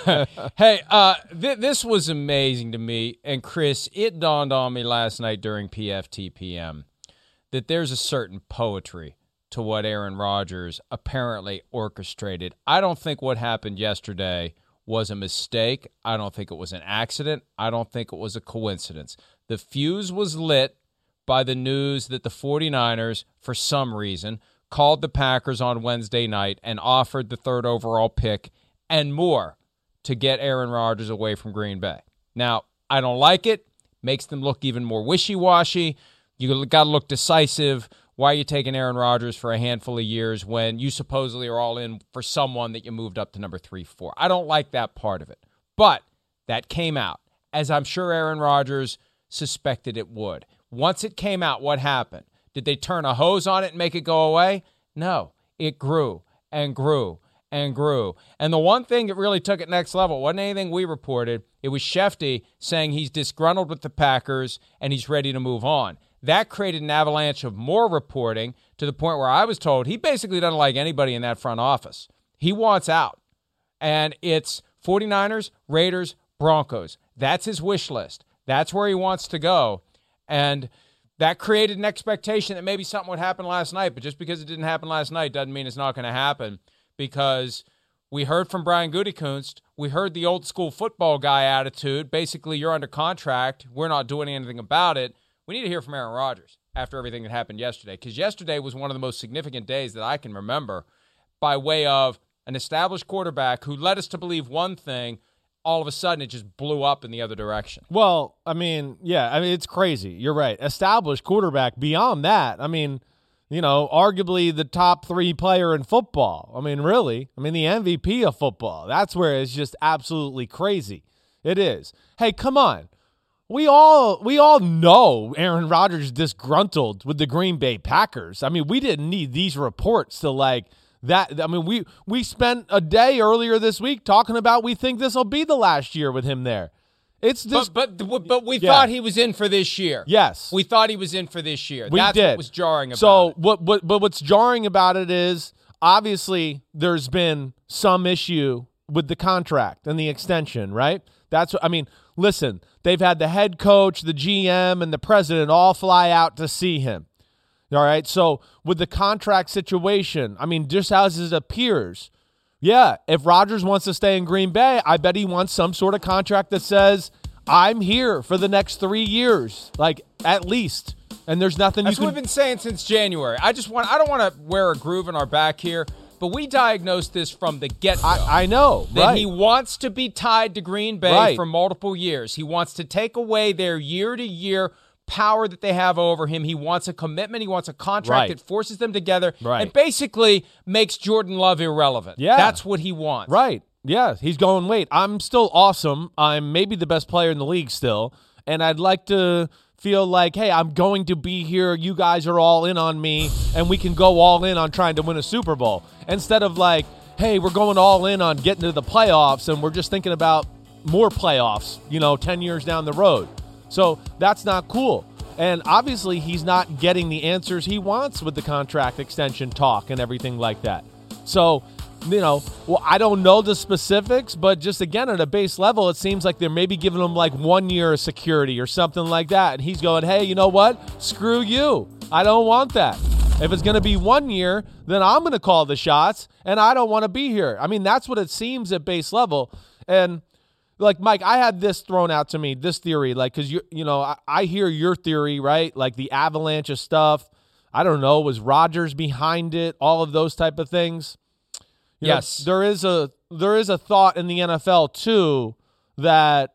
Hey, uh, th- this was amazing to me. And, Chris, it dawned on me last night during P F T P M that there's a certain poetry to what Aaron Rodgers apparently orchestrated. I don't think what happened yesterday was a mistake. I don't think it was an accident. I don't think it was a coincidence. The fuse was lit by the news that the 49ers, for some reason, called the Packers on Wednesday night and offered the third overall pick and more to get Aaron Rodgers away from Green Bay. Now, I don't like it. Makes them look even more wishy-washy. You got to look decisive. Why are you taking Aaron Rodgers for a handful of years when you supposedly are all in for someone that you moved up to number three, four? I don't like that part of it. But that came out, as I'm sure Aaron Rodgers suspected it would. Once it came out, what happened? Did they turn a hose on it and make it go away? No. It grew and grew and grew. And the one thing that really took it next level wasn't anything we reported. It was Shefty saying he's disgruntled with the Packers and he's ready to move on. That created an avalanche of more reporting to the point where I was told he basically doesn't like anybody in that front office. He wants out. And it's 49ers, Raiders, Broncos. That's his wish list. That's where he wants to go. And that created an expectation that maybe something would happen last night. But just because it didn't happen last night doesn't mean it's not going to happen, because we heard from Brian Gutekunst. We heard the old school football guy attitude. Basically, you're under contract. We're not doing anything about it. We need to hear from Aaron Rodgers after everything that happened yesterday, because yesterday was one of the most significant days that I can remember by way of an established quarterback who led us to believe one thing. All of a sudden, it just blew up in the other direction. Well, I mean, yeah, I mean, it's crazy. You're right. Established quarterback. Beyond that, I mean, you know, arguably the top three player in football. I mean, really. I mean, the M V P of football. That's where it's just absolutely crazy. It is. Hey, come on. We all we all know Aaron Rodgers is disgruntled with the Green Bay Packers. I mean, we didn't need these reports to, like, that. I mean, we we spent a day earlier this week talking about we think this will be the last year with him there. It's this, but but but we yeah. thought he was in for this year. Yes, we thought he was in for this year. We That's did. what was jarring about so it. what what but what's jarring about it is obviously there's been some issue with the contract and the extension, right? That's what I mean. Listen, they've had the head coach, the G M, and the president all fly out to see him. All right, so with the contract situation, I mean, just as it appears, yeah, if Rodgers wants to stay in Green Bay, I bet he wants some sort of contract that says, I'm here for the next three years, like at least. And there's nothing That's you can... what we've been saying since January. I just want, I don't want to wear a groove in our back here, but we diagnosed this from the get-go. I, I know, that right. he wants to be tied to Green Bay right. for multiple years. He wants to take away their year-to-year power that they have over him. He wants a commitment. He wants a contract right. that forces them together right. and basically makes Jordan Love irrelevant. Yeah. That's what he wants. Right. Yeah, he's going, wait, I'm still awesome. I'm maybe the best player in the league still, and I'd like to feel like, hey, I'm going to be here. You guys are all in on me, and we can go all in on trying to win a Super Bowl. Instead of like, hey, we're going all in on getting to the playoffs, and we're just thinking about more playoffs, you know, ten years down the road. So that's not cool. And obviously he's not getting the answers he wants with the contract extension talk and everything like that. So, you know, well, I don't know the specifics, but just again, at a base level, it seems like they're maybe giving him like one year of security or something like that. And he's going, hey, you know what? Screw you. I don't want that. If it's going to be one year, then I'm going to call the shots, and I don't want to be here. I mean, that's what it seems at base level. And like, Mike, I had this thrown out to me, this theory, like, because, you you know, I, I hear your theory, right? Like the avalanche of stuff. I don't know, was Rodgers behind it? All of those type of things. You yes. know, there is a there is a thought in the N F L, too, that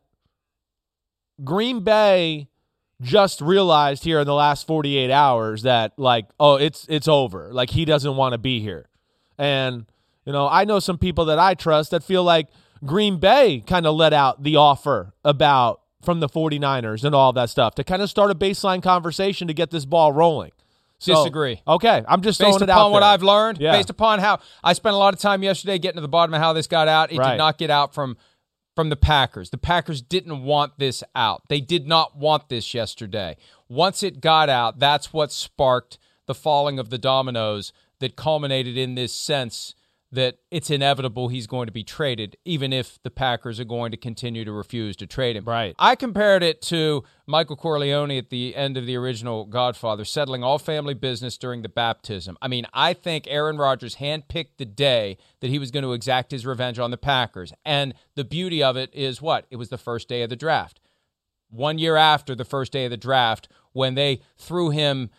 Green Bay just realized here in the last forty-eight hours that, like, oh, it's it's over. Like, he doesn't want to be here. And, you know, I know some people that I trust that feel like Green Bay kind of let out the offer about from the 49ers and all that stuff to kind of start a baseline conversation to get this ball rolling. So, Disagree. Okay, I'm just based throwing it upon out there. what I've learned, Yeah. based upon how I spent a lot of time yesterday getting to the bottom of how this got out. It Right. did not get out from from the Packers. The Packers didn't want this out. They did not want this yesterday. Once it got out, that's what sparked the falling of the dominoes that culminated in this sense that it's inevitable he's going to be traded, even if the Packers are going to continue to refuse to trade him. Right. I compared it to Michael Corleone at the end of the original Godfather, settling all family business during the baptism. I mean, I think Aaron Rodgers handpicked the day that he was going to exact his revenge on the Packers. And the beauty of it is what? It was the first day of the draft. One year after the first day of the draft, when they threw him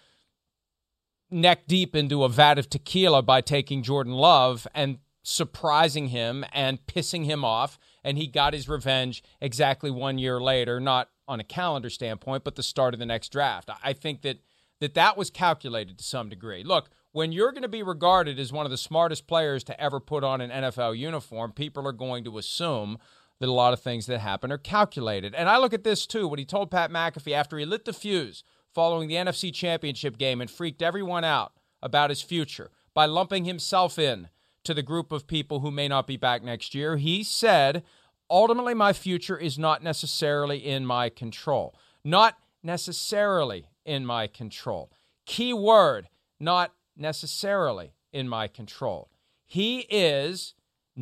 neck deep into a vat of tequila by taking Jordan Love and surprising him and pissing him off, and he got his revenge exactly one year later, not on a calendar standpoint, but the start of the next draft. I think that that, that was calculated to some degree. Look, when you're going to be regarded as one of the smartest players to ever put on an N F L uniform, people are going to assume that a lot of things that happen are calculated. And I look at this, too, what he told Pat McAfee after he lit the fuse following the N F C Championship game and freaked everyone out about his future by lumping himself in to the group of people who may not be back next year. He said, ultimately, my future is not necessarily in my control. Not necessarily in my control. Key word, not necessarily in my control. He is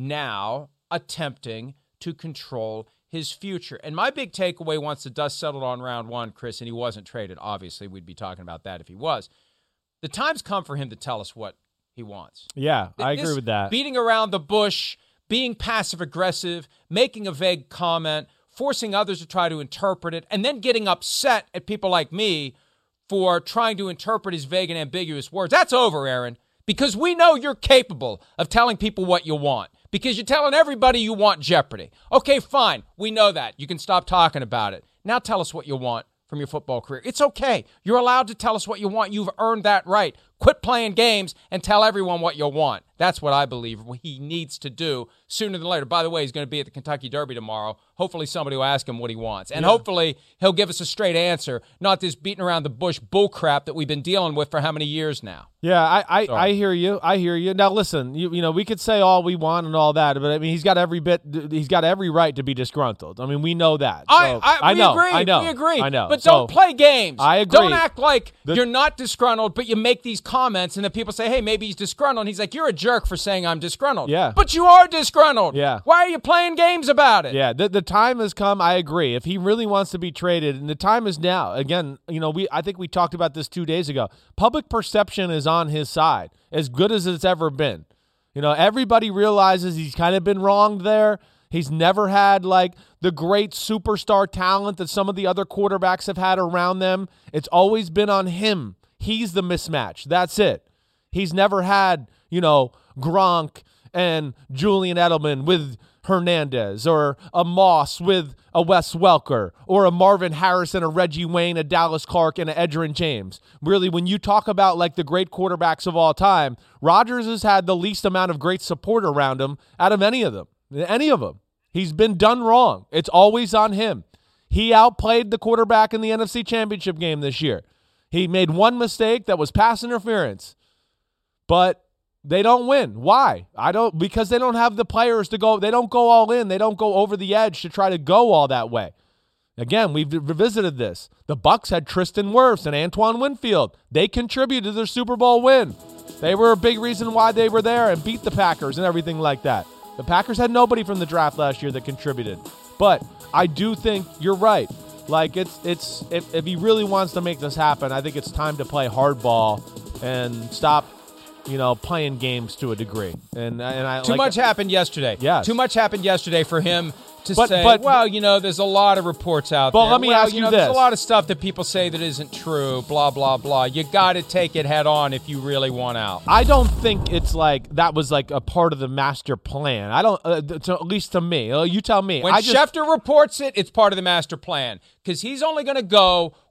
now attempting to control his future. And my big takeaway once the dust settled on round one, Chris, and he wasn't traded, obviously we'd be talking about that if he was, the time's come for him to tell us what he wants. Yeah, I This agree with that. Beating around the bush, being passive-aggressive, making a vague comment, forcing others to try to interpret it, and then getting upset at people like me for trying to interpret his vague and ambiguous words. That's over, Aaron, because we know you're capable of telling people what you want. Because you're telling everybody you want Jeopardy. Okay, fine. We know that. You can stop talking about it. Now tell us what you want from your football career. It's okay. You're allowed to tell us what you want. You've earned that right. Quit playing games and tell everyone what you want. That's what I believe he needs to do sooner than later. By the way, he's going to be at the Kentucky Derby tomorrow. Hopefully somebody will ask him what he wants. And Yeah. hopefully he'll give us a straight answer, not this beating around the bush bullcrap that we've been dealing with for how many years now. Yeah, I, I, So- I hear you. I hear you. Now, listen, you you know, we could say all we want and all that, but I mean, he's got every bit. He's got every right to be disgruntled. I mean, we know that. I, So, I, we know. agree. I know. We agree. I know. But So, don't play games. I agree. Don't act like The- you're not disgruntled, but you make these comments, and then people say, hey, maybe he's disgruntled. And he's like, you're a jerk for saying I'm disgruntled. Yeah. But you are disgruntled. Yeah. Why are you playing games about it? Yeah, the the time has come. I agree. If he really wants to be traded, and the time is now. Again, you know, we I think we talked about this two days ago. Public perception is on his side, as good as it's ever been. You know, everybody realizes he's kind of been wronged there. He's never had like the great superstar talent that some of the other quarterbacks have had around them. It's always been on him. He's the mismatch. That's it. He's never had, you know, Gronk and Julian Edelman with Hernandez, or a Moss with a Wes Welker, or a Marvin Harrison, a Reggie Wayne, a Dallas Clark, and a Edgerrin James. Really, when you talk about like the great quarterbacks of all time, Rodgers has had the least amount of great support around him out of any of them. Any of them. He's been done wrong. It's always on him. He outplayed the quarterback in the N F C Championship game this year. He made one mistake that was pass interference. But they don't win. Why? I don't because they don't have the players to go. They don't go all in. They don't go over the edge to try to go all that way. Again, we've revisited this. The Bucs had Tristan Wirfs and Antoine Winfield. They contributed to their Super Bowl win. They were a big reason why they were there and beat the Packers and everything like that. The Packers had nobody from the draft last year that contributed. But I do think you're right. Like it's it's if, if he really wants to make this happen, I think it's time to play hardball and stop, you know, playing games to a degree. And and I Too like, much happened yesterday. Yes. Too much happened yesterday for him to But- say, but- well, you know, there's a lot of reports out Well, there. let me well, ask you you know, There's this. a lot of stuff that people say that isn't true, blah, blah, blah. You got to take it head on if you really want out. I don't think it's like that was like a part of the master plan. I don't, uh, to, at least to me. Uh, You tell me. When I just, Schefter reports it, it's part of the master plan because he's only going to go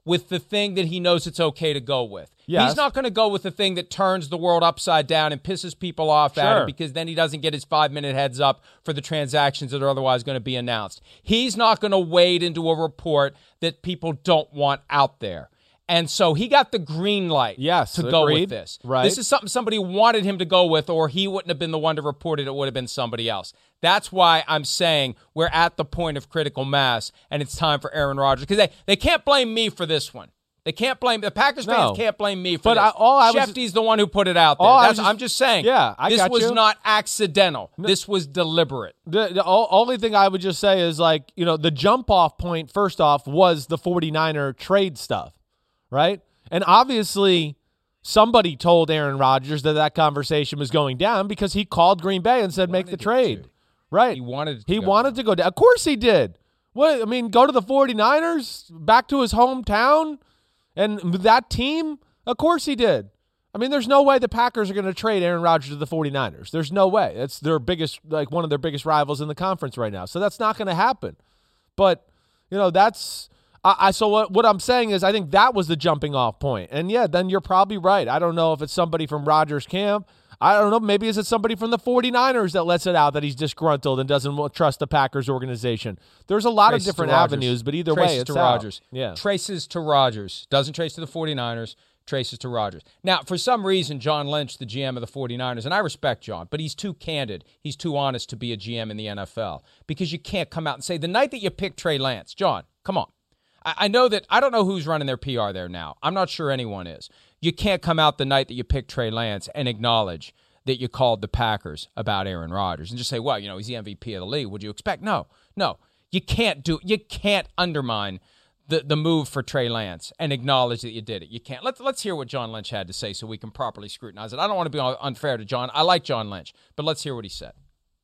with the thing that he knows it's okay to go with. Yes. He's not going to go with the thing that turns the world upside down and pisses people off Sure. at him because then he doesn't get his five-minute heads up for the transactions that are otherwise going to be announced. He's not going to wade into a report that people don't want out there. And so he got the green light yes, to go agreed. with this. Right. This is something somebody wanted him to go with, or he wouldn't have been the one to report it. It would have been somebody else. That's why I'm saying we're at the point of critical mass, and it's time for Aaron Rodgers. Because they, they can't blame me for this one. They can't blame the Packers No. fans can't blame me for But this. I- all I was- Shefty's the one who put it out there. All I That's, was just- I'm just saying. Yeah, I this got was you. not accidental. This was deliberate. The, the o- only thing I would just say is, like, you know, the jump-off point, first off, was the 49er trade stuff, right? And obviously somebody told Aaron Rodgers that that conversation was going down because he called Green Bay and said, make the trade. Right. He wanted He wanted to go down. Of course he did. What I mean, go to the 49ers, back to his hometown, and that team? Of course he did. I mean, there's no way the Packers are going to trade Aaron Rodgers to the 49ers. There's no way. It's their biggest, like one of their biggest rivals in the conference right now. So that's not going to happen. But, you know, that's I, I so what, what I'm saying is I think that was the jumping off point. And yeah, then you're probably right. I don't know if it's somebody from Rodgers' camp. I don't know. Maybe is it somebody from the 49ers that lets it out that he's disgruntled and doesn't want- trust the Packers organization. There's a lot Traces of different to Rodgers. avenues, but either Traces way, it's to out. Rodgers. Yeah. Traces to Rodgers. Doesn't trace to the 49ers. Traces to Rodgers. Now, for some reason, John Lynch, the G M of the 49ers, and I respect John, but he's too candid. He's too honest to be a G M in the N F L because you can't come out and say, the night that you picked Trey Lance, John, come on. I, I know that, I don't know who's running their P R there now. I'm not sure anyone is. You can't come out the night that you picked Trey Lance and acknowledge that you called the Packers about Aaron Rodgers and just say, well, you know, he's the M V P of the league. Would you expect? No, no. You can't do, you can't undermine the, the move for Trey Lance and acknowledge that you did it. You can't. Let's, let's hear what John Lynch had to say so we can properly scrutinize it. I don't want to be unfair to John. I like John Lynch, but let's hear what he said.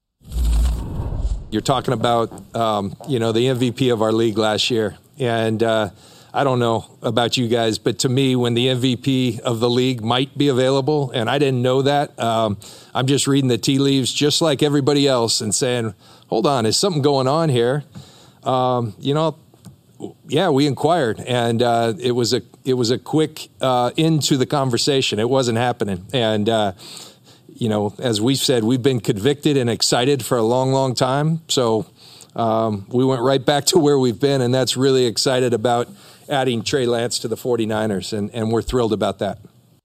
You're talking about, um, you know, the M V P of our league last year. And uh, I don't know about you guys, but to me, when the M V P of the league might be available, and I didn't know that, um, I'm just reading the tea leaves just like everybody else and saying, hold on, is something going on here? Um, you know, yeah, we inquired, and uh, it was a it was a quick uh, into the conversation. It wasn't happening. And, uh, you know, as we've said, we've been convicted and excited for a long, long time. So um, we went right back to where we've been, and that's really excited about adding Trey Lance to the 49ers, and, and we're thrilled about that.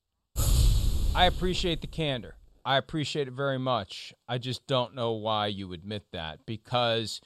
I appreciate the candor. I appreciate it very much. I just don't know why you admit that, because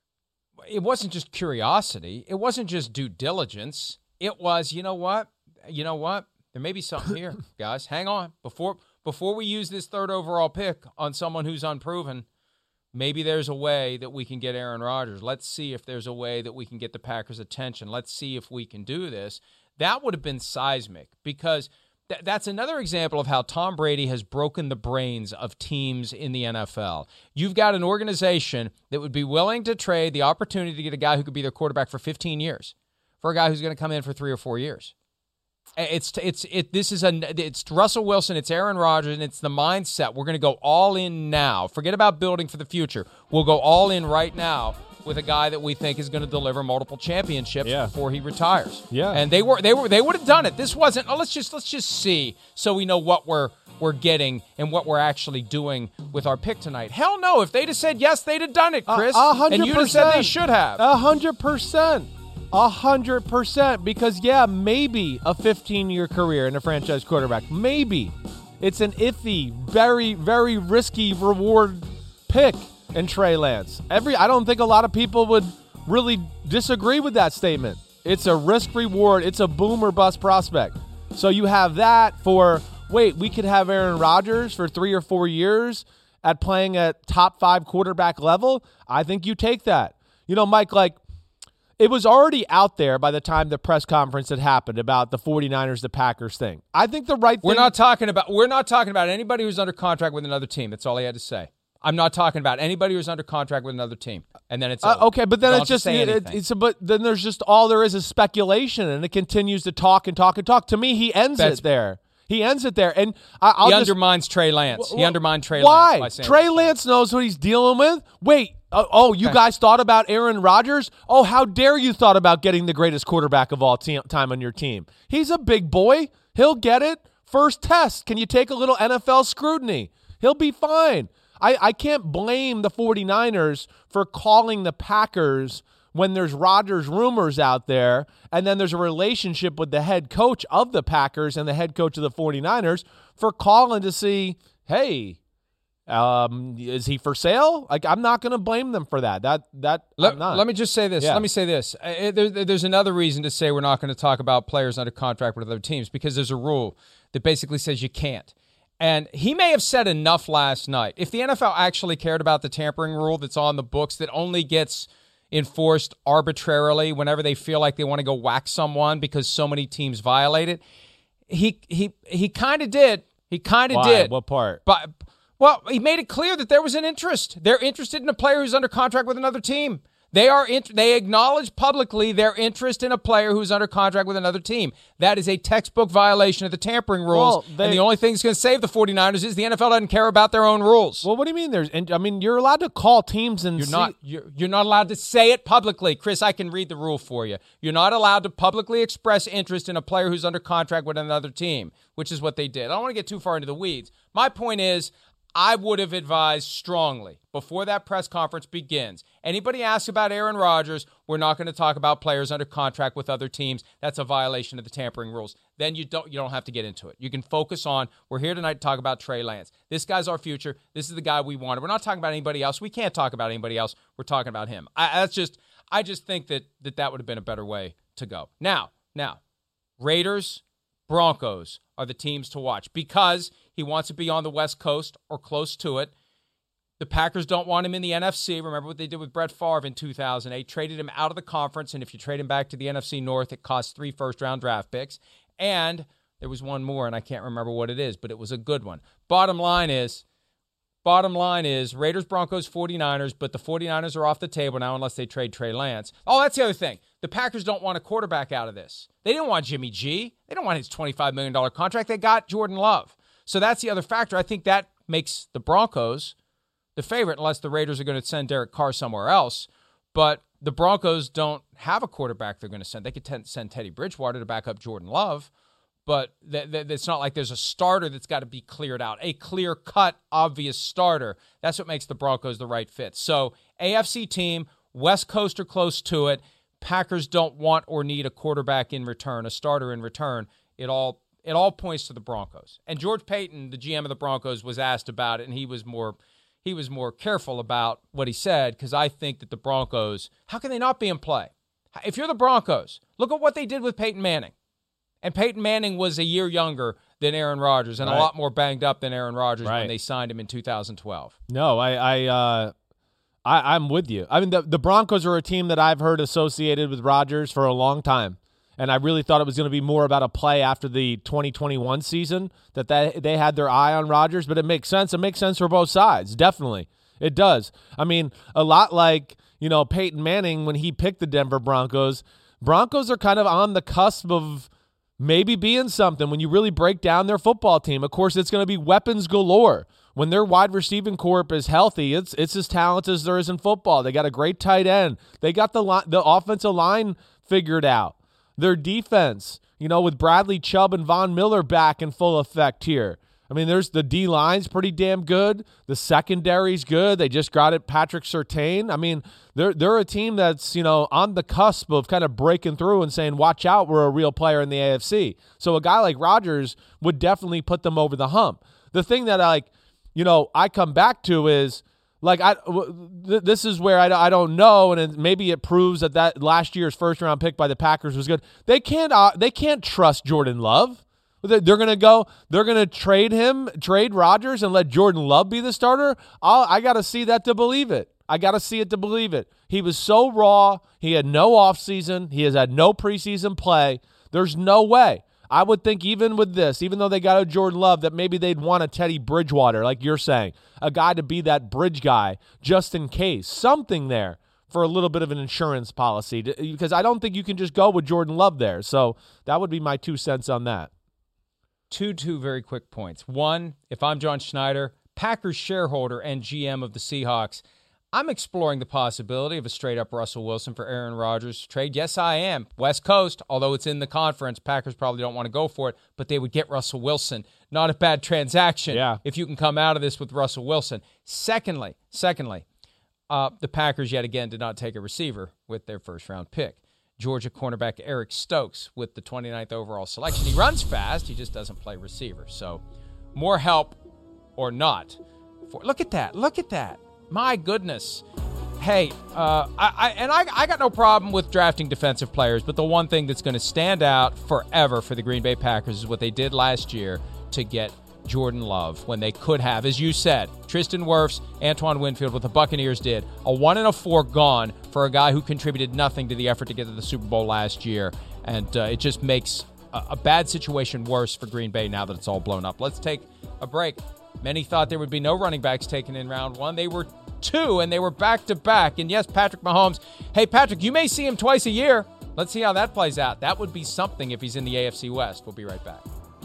it wasn't just curiosity. It wasn't just due diligence. It was, you know what? You know what? There may be something here, guys. Hang on. Before before we use this third overall pick on someone who's unproven, maybe there's a way that we can get Aaron Rodgers. Let's see if there's a way that we can get the Packers' attention. Let's see if we can do this. That would have been seismic, because th- that's another example of how Tom Brady has broken the brains of teams in the N F L. You've got an organization that would be willing to trade the opportunity to get a guy who could be their quarterback for fifteen years for a guy who's going to come in for three or four years. It's it's it. This is a it's Russell Wilson. It's Aaron Rodgers, and it's the mindset. We're going to go all in now. Forget about building for the future. We'll go all in right now with a guy that we think is going to deliver multiple championships Yeah. before he retires. Yeah. and they were they were they would have done it. This wasn't. Oh, let's just let's just see so we know what we're we're getting and what we're actually doing with our pick tonight. Hell no! If they'd have said yes, they'd have done it, Chris. A hundred and you'd have said they percent. should have. A hundred percent. A hundred percent. Because, yeah, maybe a fifteen-year career in a franchise quarterback. Maybe. It's an iffy, very, very risky reward pick in Trey Lance. Every I don't think a lot of people would really disagree with that statement. It's a risk-reward. It's a boom or bust prospect. So you have that for, wait, we could have Aaron Rodgers for three or four years at playing at top five quarterback level. I think you take that. You know, Mike, like, it was already out there by the time the press conference had happened about the 49ers, the Packers thing. I think the right thing. We're not talking about we're not talking about anybody who's under contract with another team. That's all he had to say. I'm not talking about anybody who's under contract with another team. And then it's Uh, over. okay, but then Don't it's just say it, anything. it's but then there's just all there is is speculation, and it continues to talk and talk and talk. To me, he ends That's- it there. He ends it there, and I, I'll he just, undermines Trey Lance. He Wh- undermined Trey Why? Lance. By saying Trey Lance knows what he's dealing with. Wait, Oh, oh you Okay. guys thought about Aaron Rodgers? Oh, how dare you thought about getting the greatest quarterback of all te- time on your team? He's a big boy. He'll get it. First test. Can you take a little N F L scrutiny? He'll be fine. I, I can't blame the 49ers for calling the Packers when there's Rodgers rumors out there, and then there's a relationship with the head coach of the Packers and the head coach of the 49ers for calling to see, hey, um, is he for sale? Like, I'm not going to blame them for that. That that Let, I'm not. let me just say this. Yeah. Let me say this. Uh, there, there's another reason to say we're not going to talk about players under contract with other teams, because there's a rule that basically says you can't. And he may have said enough last night. If the N F L actually cared about the tampering rule that's on the books that only gets enforced arbitrarily whenever they feel like they want to go whack someone because so many teams violate it, he he he kind of did. He kind of Why? did. What part? But well, he made it clear that there was an interest. They're interested in a player who's under contract with another team. They are int- they acknowledge publicly their interest in a player who's under contract with another team. That is a textbook violation of the tampering rules. Well, they- and the only thing that's going to save the 49ers is the N F L doesn't care about their own rules. Well, what do you mean? There's, and I mean, you're allowed to call teams and You're see- not you're, you're not allowed to say it publicly. Chris, I can read the rule for you. You're not allowed to publicly express interest in a player who's under contract with another team, which is what they did. I don't want to get too far into the weeds. My point is, I would have advised strongly before that press conference begins. Anybody asks about Aaron Rodgers, we're not going to talk about players under contract with other teams. That's a violation of the tampering rules. Then you don't you don't have to get into it. You can focus on, we're here tonight to talk about Trey Lance. This guy's our future. This is the guy we wanted. We're not talking about anybody else. We can't talk about anybody else. We're talking about him. I, that's just I just think that that, that would have been a better way to go. Now, now, Raiders, Broncos are the teams to watch because he wants to be on the West Coast or close to it. The Packers don't want him in the N F C. Remember what they did with Brett Favre in two thousand eight. Traded him out of the conference, and if you trade him back to the N F C North, it costs three first-round draft picks. And there was one more, and I can't remember what it is, but it was a good one. Bottom line is, bottom line is Raiders, Broncos, 49ers, but the 49ers are off the table now unless they trade Trey Lance. Oh, that's the other thing. The Packers don't want a quarterback out of this. They didn't want Jimmy G. They don't want his twenty-five million dollars contract. They got Jordan Love. So that's the other factor. I think that makes the Broncos the favorite unless the Raiders are going to send Derek Carr somewhere else. But the Broncos don't have a quarterback they're going to send. They could t- send Teddy Bridgewater to back up Jordan Love, but th- th- it's not like there's a starter that's got to be cleared out, a clear-cut, obvious starter. That's what makes the Broncos the right fit. So A F C team, West Coast are close to it. Packers don't want or need a quarterback in return, a starter in return. It all it all points to the Broncos. And George Paton, the G M of the Broncos, was asked about it, and he was more he was more careful about what he said because I think that the Broncos, how can they not be in play? If you're the Broncos, look at what they did with Peyton Manning. And Peyton Manning was a year younger than Aaron Rodgers and Right. a lot more banged up than Aaron Rodgers Right. when they signed him in two thousand twelve. No, I, I, uh, I, I'm with you. I mean, the, the Broncos are a team that I've heard associated with Rodgers for a long time, and I really thought it was going to be more about a play after the twenty twenty-one season that they, they had their eye on Rodgers. But it makes sense. It makes sense for both sides. Definitely, it does. I mean, a lot like you know Peyton Manning when he picked the Denver Broncos. Broncos are kind of on the cusp of maybe being something when you really break down their football team. Of course, it's going to be weapons galore. When their wide receiving corp is healthy, it's it's as talented as there is in football. They got a great tight end. They got the li- the offensive line figured out. Their defense, you know, with Bradley Chubb and Von Miller back in full effect here. I mean, there's the D-line's pretty damn good. The secondary's good. They just got it Patrick Surtain. I mean, they're they're a team that's, you know, on the cusp of kind of breaking through and saying, watch out, we're a real player in the A F C. So a guy like Rodgers would definitely put them over the hump. The thing that, I like, you know, I come back to is, like, I th- this is where I, I don't know, and it, maybe it proves that that last year's first-round pick by the Packers was good. They can't uh, they can't trust Jordan Love. They're going to go, they're going to trade him, trade Rodgers, and let Jordan Love be the starter. I'll, I got to see that to believe it. I got to see it to believe it. He was so raw. He had no offseason. He has had no preseason play. There's no way. I would think even with this, even though they got a Jordan Love, that maybe they'd want a Teddy Bridgewater, like you're saying, a guy to be that bridge guy just in case. Something there for a little bit of an insurance policy, because I don't think you can just go with Jordan Love there. So that would be my two cents on that. Two, two very quick points. One, if I'm John Schneider, Packers shareholder and G M of the Seahawks, I'm exploring the possibility of a straight-up Russell Wilson for Aaron Rodgers trade. Yes, I am. West Coast, although it's in the conference, Packers probably don't want to go for it, but they would get Russell Wilson. Not a bad transaction yeah. if you can come out of this with Russell Wilson. Secondly, secondly, uh, the Packers yet again did not take a receiver with their first-round pick. Georgia cornerback Eric Stokes with the twenty-ninth overall selection. He runs fast. He just doesn't play receiver. So more help or not. For, look at that. Look at that. My goodness. Hey, uh, I, I and I, I got no problem with drafting defensive players, but the one thing that's going to stand out forever for the Green Bay Packers is what they did last year to get Jordan Love when they could have, as you said, Tristan Wirfs, Antoine Winfield, what the Buccaneers did, a one and a four gone for a guy who contributed nothing to the effort to get to the Super Bowl last year, and uh, it just makes a, a bad situation worse for Green Bay now that it's all blown up. Let's take a break. Many thought there would be no running backs taken in round one. They were two, and they were back-to-back. And yes, Patrick Mahomes. Hey, Patrick, you may see him twice a year. Let's see how that plays out. That would be something if he's in the A F C West. We'll be right back.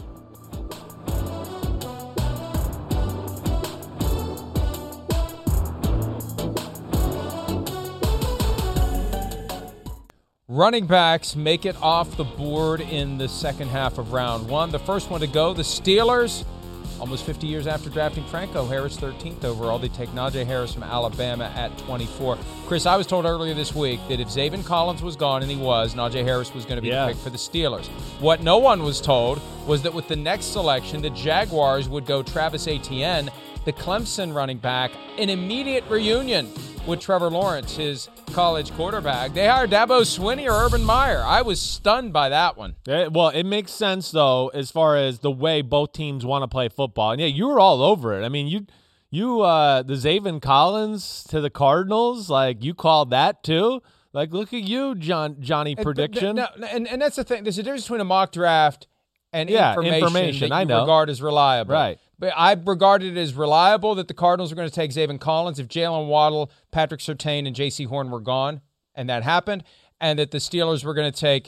Running backs make it off the board in the second half of round one. The first one to go, the Steelers. Almost fifty years after drafting Franco Harris, thirteenth overall, they take Najee Harris from Alabama at twenty-four. Chris, I was told earlier this week that if Zaven Collins was gone, and he was, Najee Harris was going to be yeah. the pick for the Steelers. What no one was told was that with the next selection, the Jaguars would go Travis Etienne, the Clemson running back, an immediate reunion with Trevor Lawrence, his college quarterback. They hired Dabo Swinney or Urban Meyer. I was stunned by that one. It, well, it makes sense, though, as far as the way both teams want to play football. And, yeah, you were all over it. I mean, you, you, uh, the Zaven Collins to the Cardinals, like, you called that, too? Like, look at you, John, Johnny Prediction. And, no, and, and that's the thing. There's a difference between a mock draft and yeah, information, information that you I know. regard as reliable. Right. But I regarded it as reliable that the Cardinals were going to take Zaven Collins if Jalen Waddle, Patrick Surtain, and J C Horn were gone, and that happened, and that the Steelers were going to take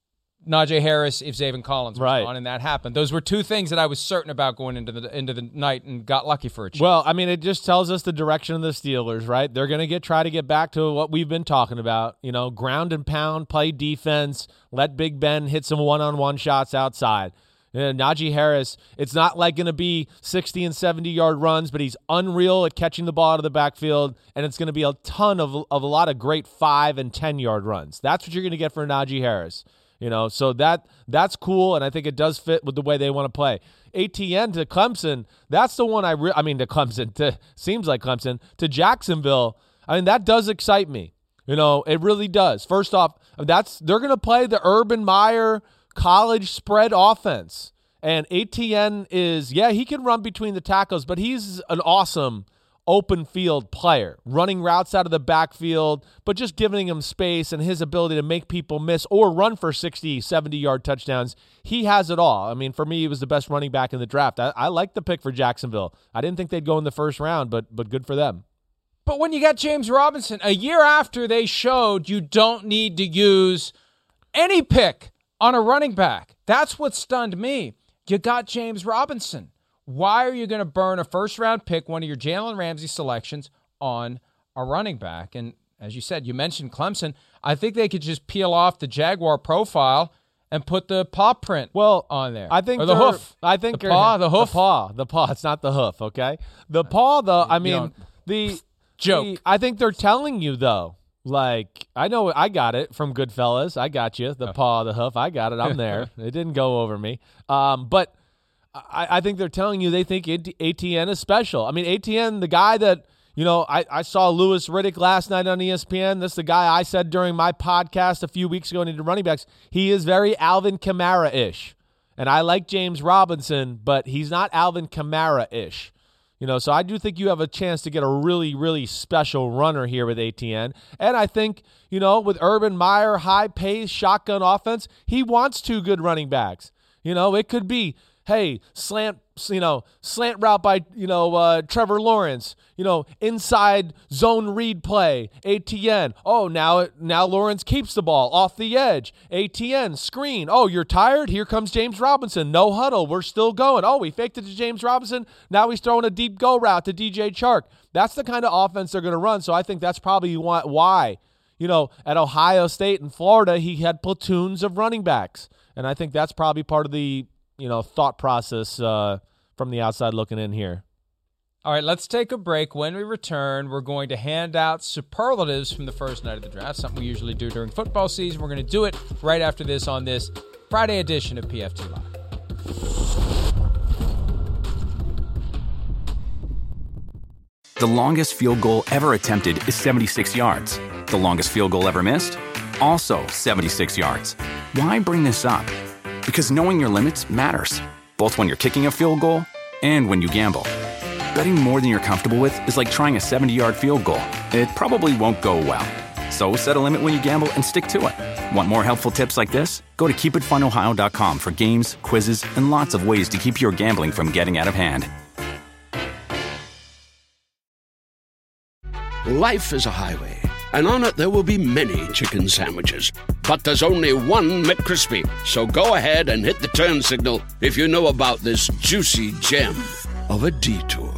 Najee Harris if Zaven Collins was right. gone, and that happened. Those were two things that I was certain about going into the into the night, and got lucky for a chance. Well, I mean, it just tells us the direction of the Steelers, right? They're going to get try to get back to what we've been talking about, you know, ground and pound, play defense, let Big Ben hit some one-on-one shots outside. And Najee Harris, it's not like going to be sixty and seventy-yard runs, but he's unreal at catching the ball out of the backfield, and it's going to be a ton of, of a lot of great five- and ten-yard runs. That's what you're going to get for Najee Harris. You know, so that that's cool, and I think it does fit with the way they want to play. A T N to Clemson, that's the one I re- I mean, to Clemson, to, seems like Clemson, to Jacksonville. I mean, that does excite me. You know, it really does. First off, that's they're going to play the Urban Meyer college spread offense. And A T N is, yeah, he can run between the tackles, but he's an awesome open field player, running routes out of the backfield, but just giving him space and his ability to make people miss or run for sixty, seventy-yard touchdowns. He has it all. I mean, for me, he was the best running back in the draft. I, I like the pick for Jacksonville. I didn't think they'd go in the first round, but but good for them. But when you got James Robinson, a year after they showed you don't need to use any pick on a running back, that's what stunned me. You got James Robinson. Why are you going to burn a first-round pick, one of your Jalen Ramsey selections, on a running back? And as you said, you mentioned Clemson. I think they could just peel off the Jaguar profile and put the paw print well on there. I think or the hoof. I think the paw, the hoof. The paw. The paw. It's not the hoof, okay? The paw, though, I mean, the joke. The, I think they're telling you, though. Like, I know I got it from Goodfellas. I got you. The oh. paw, the hoof. I got it. I'm there. It didn't go over me. Um, but I, I think they're telling you they think A T N is special. I mean, A T N, the guy that, you know, I, I saw Louis Riddick last night on E S P N. This is the guy I said during my podcast a few weeks ago into running backs. He is very Alvin Kamara-ish. And I like James Robinson, but he's not Alvin Kamara-ish. You know, so I do think you have a chance to get a really, really special runner here with A T N. And I think, you know, with Urban Meyer, high pace, shotgun offense, he wants two good running backs. You know, it could be hey, slant, you know, slant route by, you know, uh, Trevor Lawrence, you know, inside zone read play, A T N. Oh, now now Lawrence keeps the ball off the edge. A T N, screen. Oh, you're tired? Here comes James Robinson. No huddle. We're still going. Oh, we faked it to James Robinson. Now he's throwing a deep go route to D J Chark. That's the kind of offense they're going to run, so I think that's probably why, you know, at Ohio State and Florida, he had platoons of running backs. And I think that's probably part of the, you know, thought process uh, from the outside looking in here. All right, let's take a break. When we return, we're going to hand out superlatives from the first night of the draft, something we usually do during football season. We're going to do it right after this on this Friday edition of P F T Live. The longest field goal ever attempted is seventy-six yards. The longest field goal ever missed? Also seventy-six yards. Why bring this up? Because knowing your limits matters, both when you're kicking a field goal and when you gamble. Betting more than you're comfortable with is like trying a seventy-yard field goal. It probably won't go well. So set a limit when you gamble and stick to it. Want more helpful tips like this? Go to keep it fun ohio dot com for games, quizzes, and lots of ways to keep your gambling from getting out of hand. Life is a highway, and on it there will be many chicken sandwiches. But there's only one McCrispy. So go ahead and hit the turn signal if you know about this juicy gem of a detour.